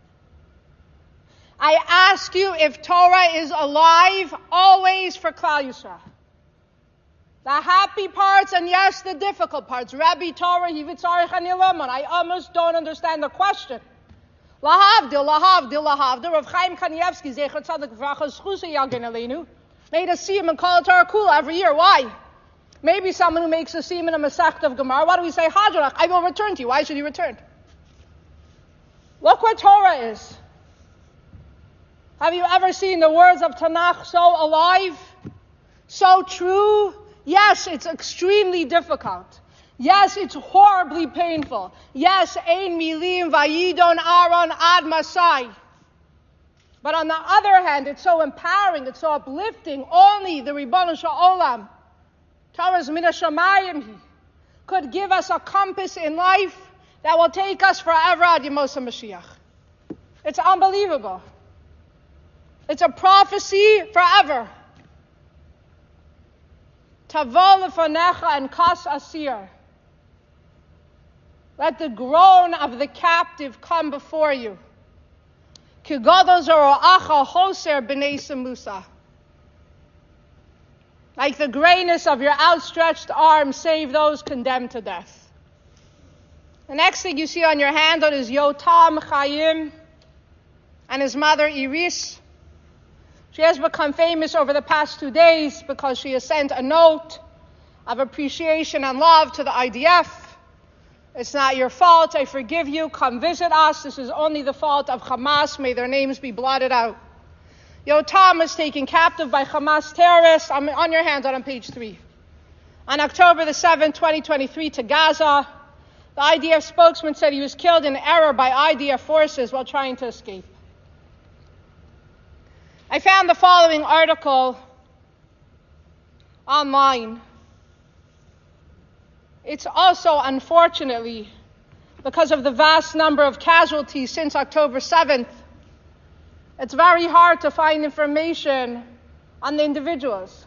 I ask you if Torah is alive always for Klal Yisrael. The happy parts and yes, the difficult parts. Rabbi Torah, Yivitzarich and Yilaman. I almost don't understand the question. Lahavdil, lahavdil, lahavdil. Rav Chaim Kanievsky, Zecher Tzadik V'racha Zchusa Yagen Aleinu, made us see him and call it Torah Kula every year. Why? Maybe someone who makes a semen a Masech of Gemara, why do we say, Hadrach, I will return to you? Why should he return? Look what Torah is. Have you ever seen the words of Tanakh so alive, so true? Yes, it's extremely difficult. Yes, it's horribly painful. Yes, ein milim vayidon Aaron ad Masai. But on the other hand, it's so empowering, it's so uplifting. Only the Ribbon Shalom, Torah's Min HaShamayim, could give us a compass in life that will take us forever ad Yemos HaMashiach. It's unbelievable. It's a prophecy forever. Tavo lefanecha and kas asir. Let the groan of the captive come before you. Ki gadol zoroacha hoser b'nei Musa. Like the grayness of your outstretched arm, save those condemned to death. The next thing you see on your handout is Yotam Chaim and his mother Iris. She has become famous over the past two days because she has sent a note of appreciation and love to the I D F. It's not your fault. I forgive you. Come visit us. This is only the fault of Hamas. May their names be blotted out. Yotam was taken captive by Hamas terrorists. I'm on your hands on page three. On October the seventh, twenty twenty-three, to Gaza. The I D F spokesman said he was killed in error by I D F forces while trying to escape. I found the following article online. It's also, unfortunately, because of the vast number of casualties since October seventh, it's very hard to find information on the individuals.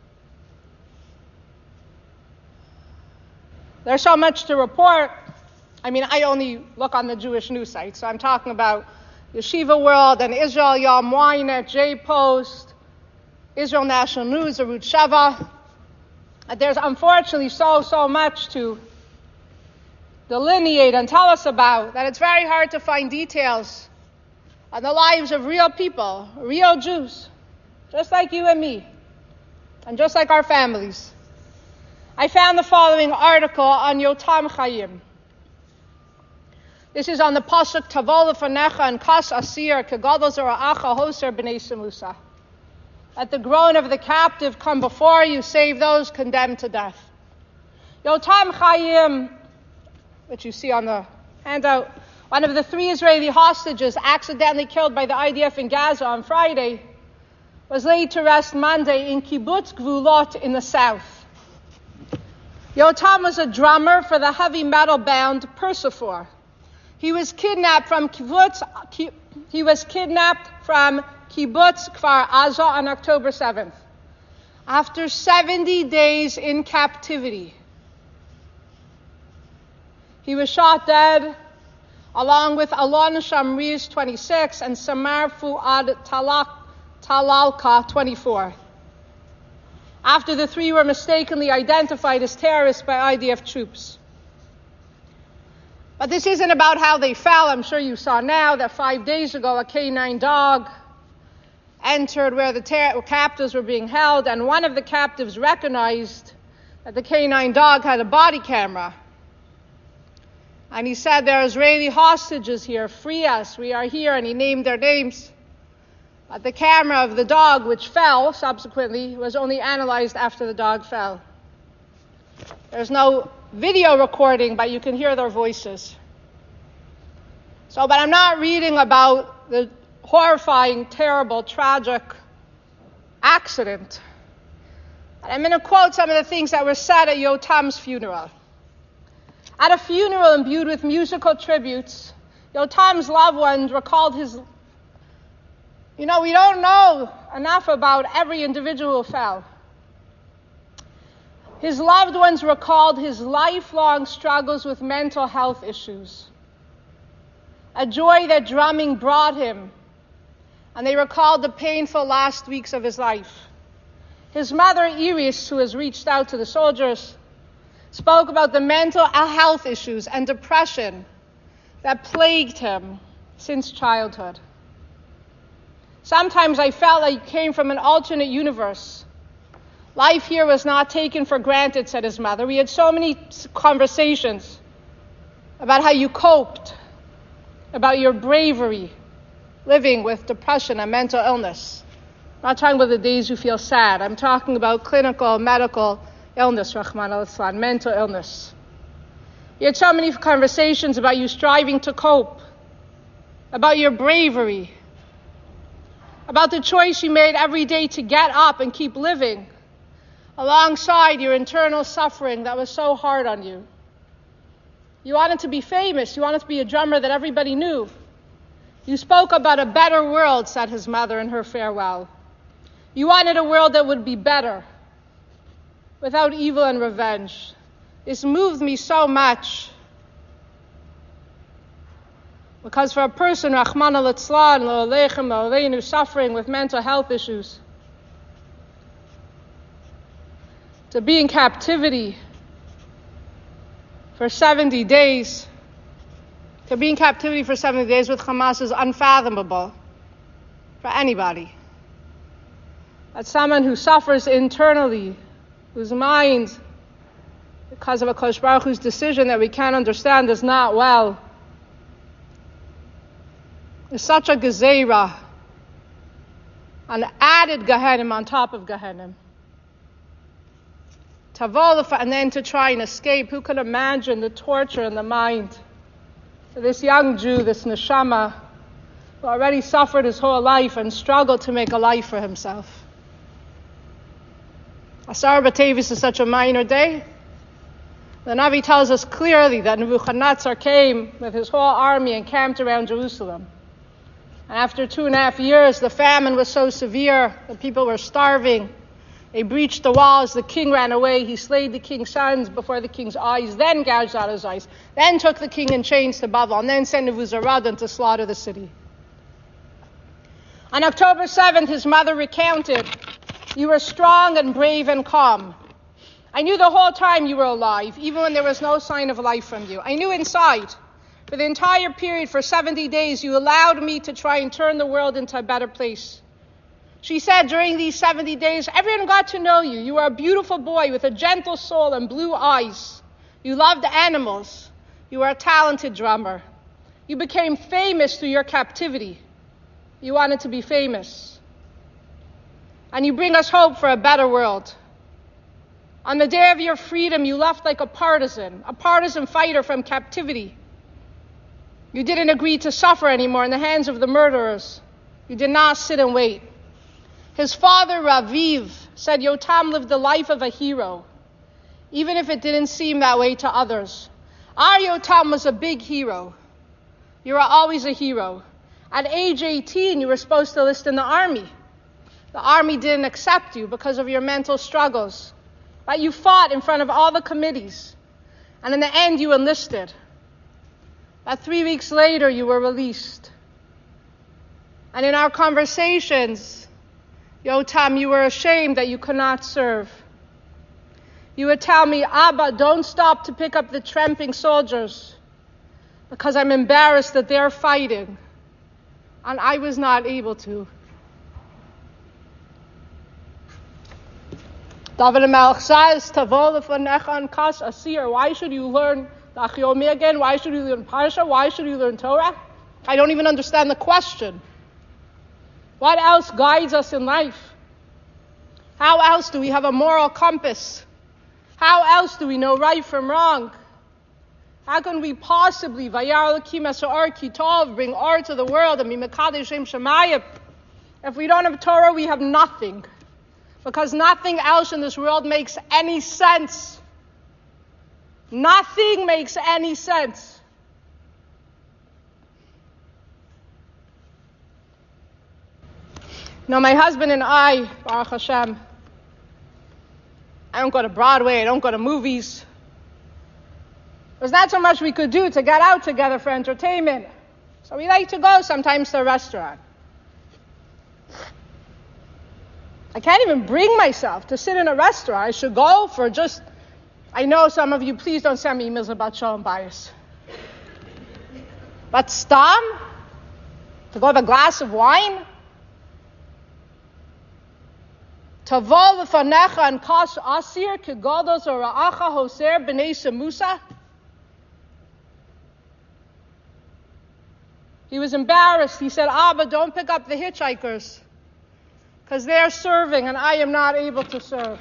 There's so much to report. I mean, I only look on the Jewish news site, so I'm talking about Yeshiva World and Israel Yom Ynet, J-Post, Israel National News, Arut Sheva. There's unfortunately so, so much to delineate and tell us about that it's very hard to find details on the lives of real people, real Jews, just like you and me, and just like our families. I found the following article on Yotam Chaim. This is on the pasuk Tavo lefanecha and kas asir kegadol zoroacha hoser b'nei Musa. Let the groan of the captive come before you, save those condemned to death. Yotam Chaim, which you see on the handout, one of the three Israeli hostages accidentally killed by the I D F in Gaza on Friday, was laid to rest Monday in Kibbutz Gvulot in the south. Yotam was a drummer for the heavy metal band Persephore. He was kidnapped from Kibbutz, he was kidnapped from Kibbutz Kfar Aza on October seventh. After seventy days in captivity, he was shot dead along with Alon Shamriz, twenty-six, and Samar Fuad Talak, Talalka, twenty-four. After the three were mistakenly identified as terrorists by I D F troops. But this isn't about how they fell. I'm sure you saw now that five days ago a K nine dog entered where the ter- captives were being held, and one of the captives recognized that the K nine dog had a body camera. And he said, there are Israeli hostages here, free us, we are here, and he named their names. But the camera of the dog, which fell subsequently, was only analyzed after the dog fell. There's no video recording, but you can hear their voices. So, but I'm not reading about the horrifying, terrible, tragic accident. And I'm going to quote some of the things that were said at Yotam's funeral. At a funeral imbued with musical tributes, Yotam's loved ones recalled his... You know, we don't know enough about every individual who fell. His loved ones recalled his lifelong struggles with mental health issues, a joy that drumming brought him, and they recalled the painful last weeks of his life. His mother, Iris, who has reached out to the soldiers, spoke about the mental health issues and depression that plagued him since childhood. Sometimes I felt like he came from an alternate universe, Life here was not taken for granted, said his mother. We had so many conversations about how you coped, about your bravery, living with depression and mental illness. I'm not talking about the days you feel sad. I'm talking about clinical, medical illness, Rahman al-Islam, mental illness. You had so many conversations about you striving to cope, about your bravery, about the choice you made every day to get up and keep living, alongside your internal suffering that was so hard on you. You wanted to be famous. You wanted to be a drummer that everybody knew. You spoke about a better world, said his mother in her farewell. You wanted a world that would be better, without evil and revenge. This moved me so much. Because for a person, Rahman al-Islam, lo-aleichem, lo-aleinu, suffering with mental health issues, to be in captivity for seventy days, to be in captivity for seventy days with Hamas is unfathomable for anybody. As someone who suffers internally, whose mind, because of a Kodesh Baruch Hu's decision that we can't understand, is not well, is such a gezeira, an added Gehenim on top of Gehenim. Tavalifa, and then to try and escape. Who could imagine the torture in the mind of this young Jew, this neshama, who already suffered his whole life and struggled to make a life for himself? Asar B'Tevis is such a minor day. The Navi tells us clearly that Nebuchadnezzar came with his whole army and camped around Jerusalem. And after two and a half years, the famine was so severe, the people were starving. They breached the walls, the king ran away, he slayed the king's sons before the king's eyes, then gouged out his eyes, then took the king in chains to Babel, and then sent Nebuzaradan to slaughter the city. On October seventh, his mother recounted, "You were strong and brave and calm. I knew the whole time you were alive, even when there was no sign of life from you. I knew inside. For the entire period, for seventy days, you allowed me to try and turn the world into a better place." She said, during these seventy days, everyone got to know you. You were a beautiful boy with a gentle soul and blue eyes. You loved animals. You were a talented drummer. You became famous through your captivity. You wanted to be famous. And you bring us hope for a better world. On the day of your freedom, you left like a partisan, a partisan fighter from captivity. You didn't agree to suffer anymore in the hands of the murderers. You did not sit and wait. His father, Raviv, said Yotam lived the life of a hero, even if it didn't seem that way to others. Our Yotam was a big hero. You were always a hero. At age eighteen, you were supposed to enlist in the army. The army didn't accept you because of your mental struggles. But you fought in front of all the committees. And in the end, you enlisted. But three weeks later, you were released. And in our conversations, Yotam, you were ashamed that you could not serve. You would tell me, "Abba, don't stop to pick up the tramping soldiers because I'm embarrassed that they're fighting." And I was not able to. David HaMelech says, "Tavo lefanecha ankas asir." Why should you learn Daf Yomi again? Why should you learn Parsha? Why should you learn Torah? I don't even understand the question. What else guides us in life? How else do we have a moral compass? How else do we know right from wrong? How can we possibly, Vayar Elokim Esor Kitov, bring or to the world and be Mekadesh Shem Shemayim? If we don't have Torah, we have nothing. Because nothing else in this world makes any sense. Nothing makes any sense. Now, my husband and I, Baruch Hashem, I don't go to Broadway, I don't go to movies. There's not so much we could do to get out together for entertainment. So we like to go sometimes to a restaurant. I can't even bring myself to sit in a restaurant. I should go for just, I know some of you, please don't send me emails about Shalom Bayis. But stam, to go have a glass of wine? Tavol v'fanecha and kas asir kegados or ra'acha hoser b'nei semusa. He was embarrassed. He said, Abba, don't pick up the hitchhikers because they're serving and I am not able to serve.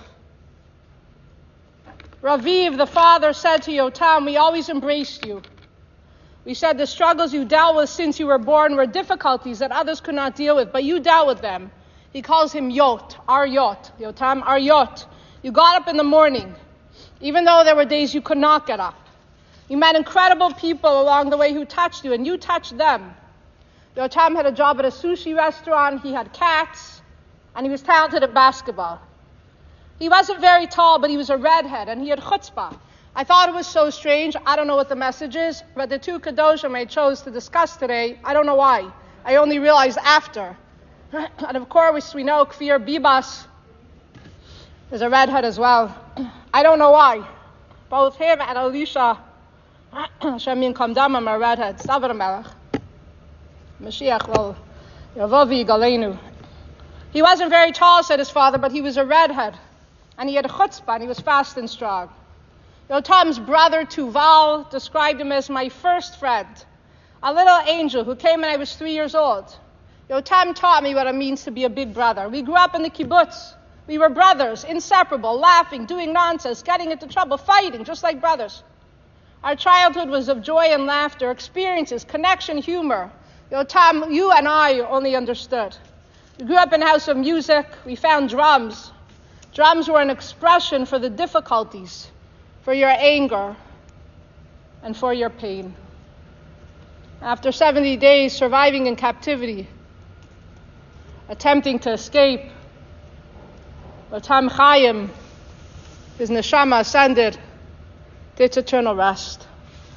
Raviv, the father, said to Yotam, we always embraced you. We said the struggles you dealt with since you were born were difficulties that others could not deal with, but you dealt with them. He calls him Yot, our Yot. Yotam, our Yot. You got up in the morning, even though there were days you could not get up. You met incredible people along the way who touched you, and you touched them. Yotam had a job at a sushi restaurant, he had cats, and he was talented at basketball. He wasn't very tall, but he was a redhead, and he had chutzpah. I thought it was so strange. I don't know what the message is, but the two Kedoshim I chose to discuss today, I don't know why. I only realized after. And of course, we know Kfir Bibas is a redhead as well. I don't know why. Both him and Elisha, Hashem Yinkam Damam, are redheads. David Melech. Mashiach will Yavovi Galenu. He wasn't very tall, said his father, but he was a redhead. And he had a chutzpah, and he was fast and strong. Yotam's brother, Tuval, described him as my first friend, a little angel who came when I was three years old. Yotam taught me what it means to be a big brother. We grew up in the kibbutz. We were brothers, inseparable, laughing, doing nonsense, getting into trouble, fighting, just like brothers. Our childhood was of joy and laughter, experiences, connection, humor. Yotam, you and I only understood. We grew up in a house of music. We found drums. Drums were an expression for the difficulties, for your anger, and for your pain. After seventy days surviving in captivity, attempting to escape, Yotam Chaim, his neshama ascended to its eternal rest.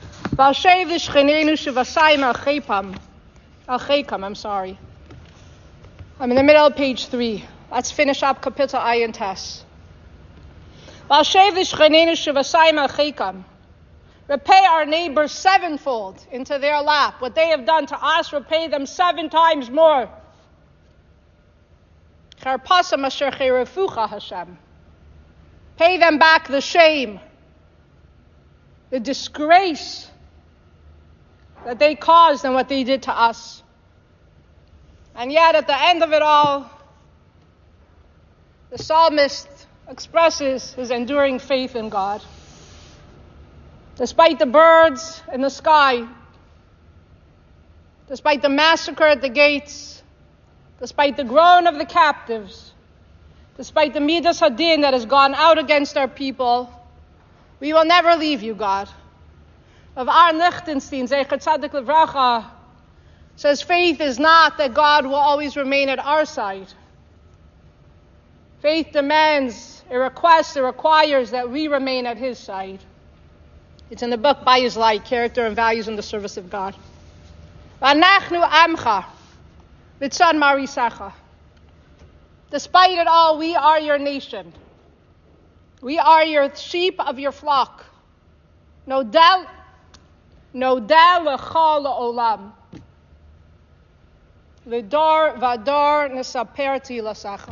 I'm sorry. I'm in the middle of page three. Let's finish up Kapitel Ayin Tes. Repay our neighbors sevenfold into their lap. What they have done to us, repay them seven times more. Pay them back the shame, the disgrace that they caused and what they did to us. And yet, at the end of it all, the psalmist expresses his enduring faith in God. Despite the birds in the sky, despite the massacre at the gates, despite the groan of the captives, despite the Midas Hadin that has gone out against our people, we will never leave you, God. Of our Lichtenstein, Zecher Tzadik Livracha, says faith is not that God will always remain at our side. Faith demands, it requests, it requires that we remain at his side. It's in the book By His Light, Character and Values in the Service of God. V'anachnu amcha, v'tzon marisacha. Despite it all, we are your nation. We are your sheep of your flock. Nodel, nodel l'chol la'olam. L'dor v'ador nesaperti l'sacha.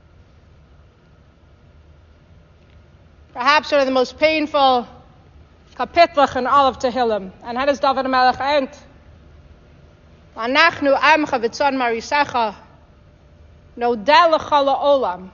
Perhaps one of the most painful kapitlach in all of Tehillim. And how does David Melech end? Anachnu amcha v'tzon marisacha nodel l'chol la'olam.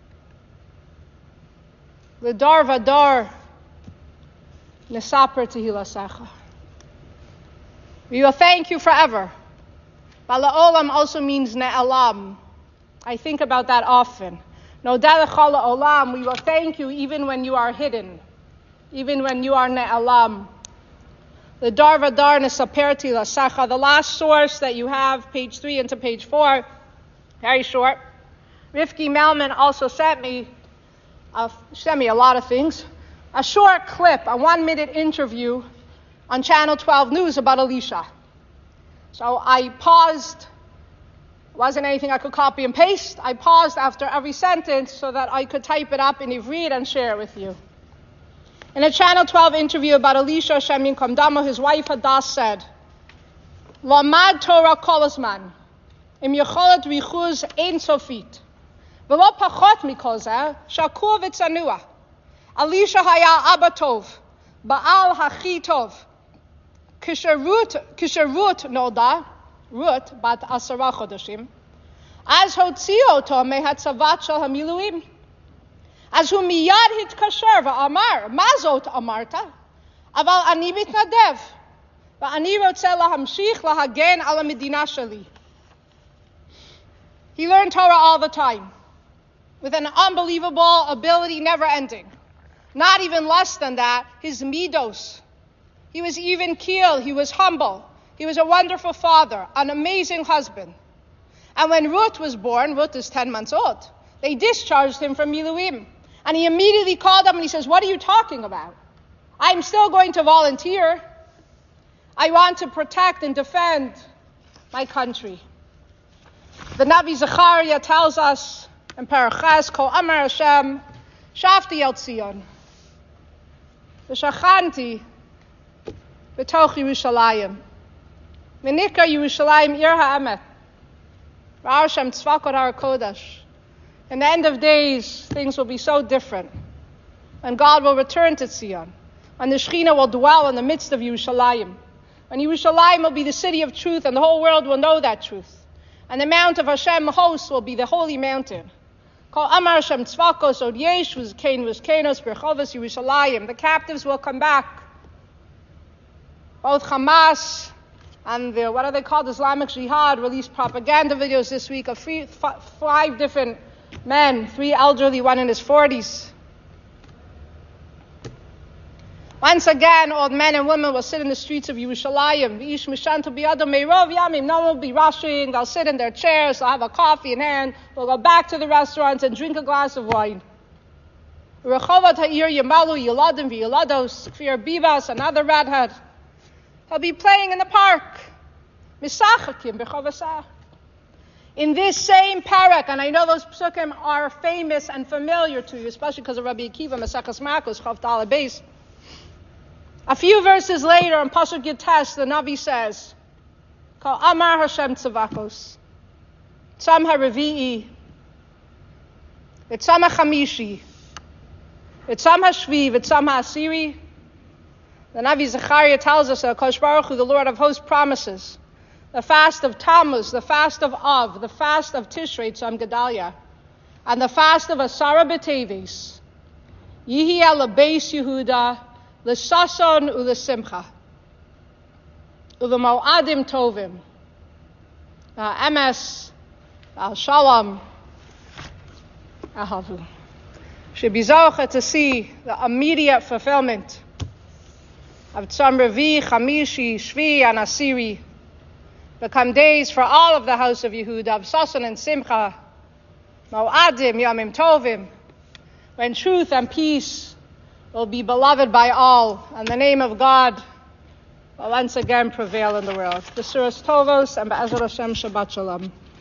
L'dor v'ador nesaperti l'sacha. We will thank you forever. Bala'olam also means ne'alam. I think about that often. No dalechal olam, we will thank you even when you are hidden, even when you are ne'alam. The darva dar nesaperti l'sacha, the last source that you have, page three into page four, very short. Rifki Melman also sent me, uh, sent me a lot of things. A short clip, a one-minute interview on Channel twelve News about Elisha. So I paused. Wasn't anything I could copy and paste. I paused after every sentence so that I could type it up in Ivrit and share it with you. In a Channel twelve interview about Elisha, Hashem Yinkam Damo, his wife Hadass said, Lamad Torah kol hazman, im yecholet richuz ein sofit, ולא פחות מכל זה, שקוע וצנוע. אלישע היה אבא טוב, בעל הכי טוב. כשרות, כשרות נולדה, רות בת עשרה חודשים, אז הוציאו אותו מהצוות של המילואים. אז הוא מיד התקשר ואמר, מה זאת אמרת? אבל אני מתנדב, ואני רוצה להמשיך להגן על המדינה שלי. He learned Torah all the time, with an unbelievable ability never ending. Not even less than that, his midos. He was even keeled, he was humble. He was a wonderful father, an amazing husband. And when Ruth was born, Ruth is ten months old, they discharged him from Miluim. And he immediately called them and he says, what are you talking about? I'm still going to volunteer. I want to protect and defend my country. The Navi Zechariah tells us in Parachas, Kol Amar Hashem, Shafti El Tzion, V'shachanti B'toch Yerushalayim, V'nikra Yerushalayim Ir HaEmet, V'ar Hashem Tzvakot HaKodesh. In the end of days, things will be so different. And God will return to Zion. And the Shekhinah will dwell in the midst of Yerushalayim. And Yerushalayim will be the city of truth, and the whole world will know that truth. And the Mount of Hashem host will be the holy mountain. Kol Amar Hashem Tzvakos Od Yesh V'Kein V'Kenos B'Rechovos Yerushalayim. The captives will come back. Both Hamas and the, what are they called, Islamic Jihad, released propaganda videos this week of three, f- five different men, three elderly, one in his forties. Once again, old men and women will sit in the streets of Yerushalayim. V'ish mishanto biyado meirov yamim. No one will be rushing. They'll sit in their chairs. They'll have a coffee in hand. They'll go back to the restaurants and drink a glass of wine. Rechovat ha'ir yamalu yeladim v'yelados. Kfir bivas, another redhead. He'll be playing in the park. Misachakim b'chovasah. In this same parak, and I know those psukim are famous and familiar to you, especially because of Rabbi Akiva, Maseches Makos, Chav Daled Beis. A few verses later, in Pasuk Yates, the Navi says, Kol Amar Hashem Tzavakos, Tzam HaRevi'i, V'Tzam HaChamishi, V'Tzam HaShvi, V'Tzam HaAsiri. The Navi Zechariah tells us that Kosh Baruch Hu, the Lord of hosts, promises the fast of Tammuz, the fast of Av, the fast of Tishrei, Tzam Gedalia, and the fast of Asara B'Teves, Yihi Ala Beis Yehuda, L'sason u'lesimcha, u'lemo'adim tovim, emes, al-shalom, ahavu. Should be zocha to see the immediate fulfillment of Tzam Revi, Chamishi, Shvi, and Asiri, become days for all of the house of Yehuda, of Sason and Simcha, Mo'adim, Yamim Tovim, when truth and peace will be beloved by all, and the name of God will once again prevail in the world. B'suras Tovos and Be'ezrat Hashem Shabbat Shalom.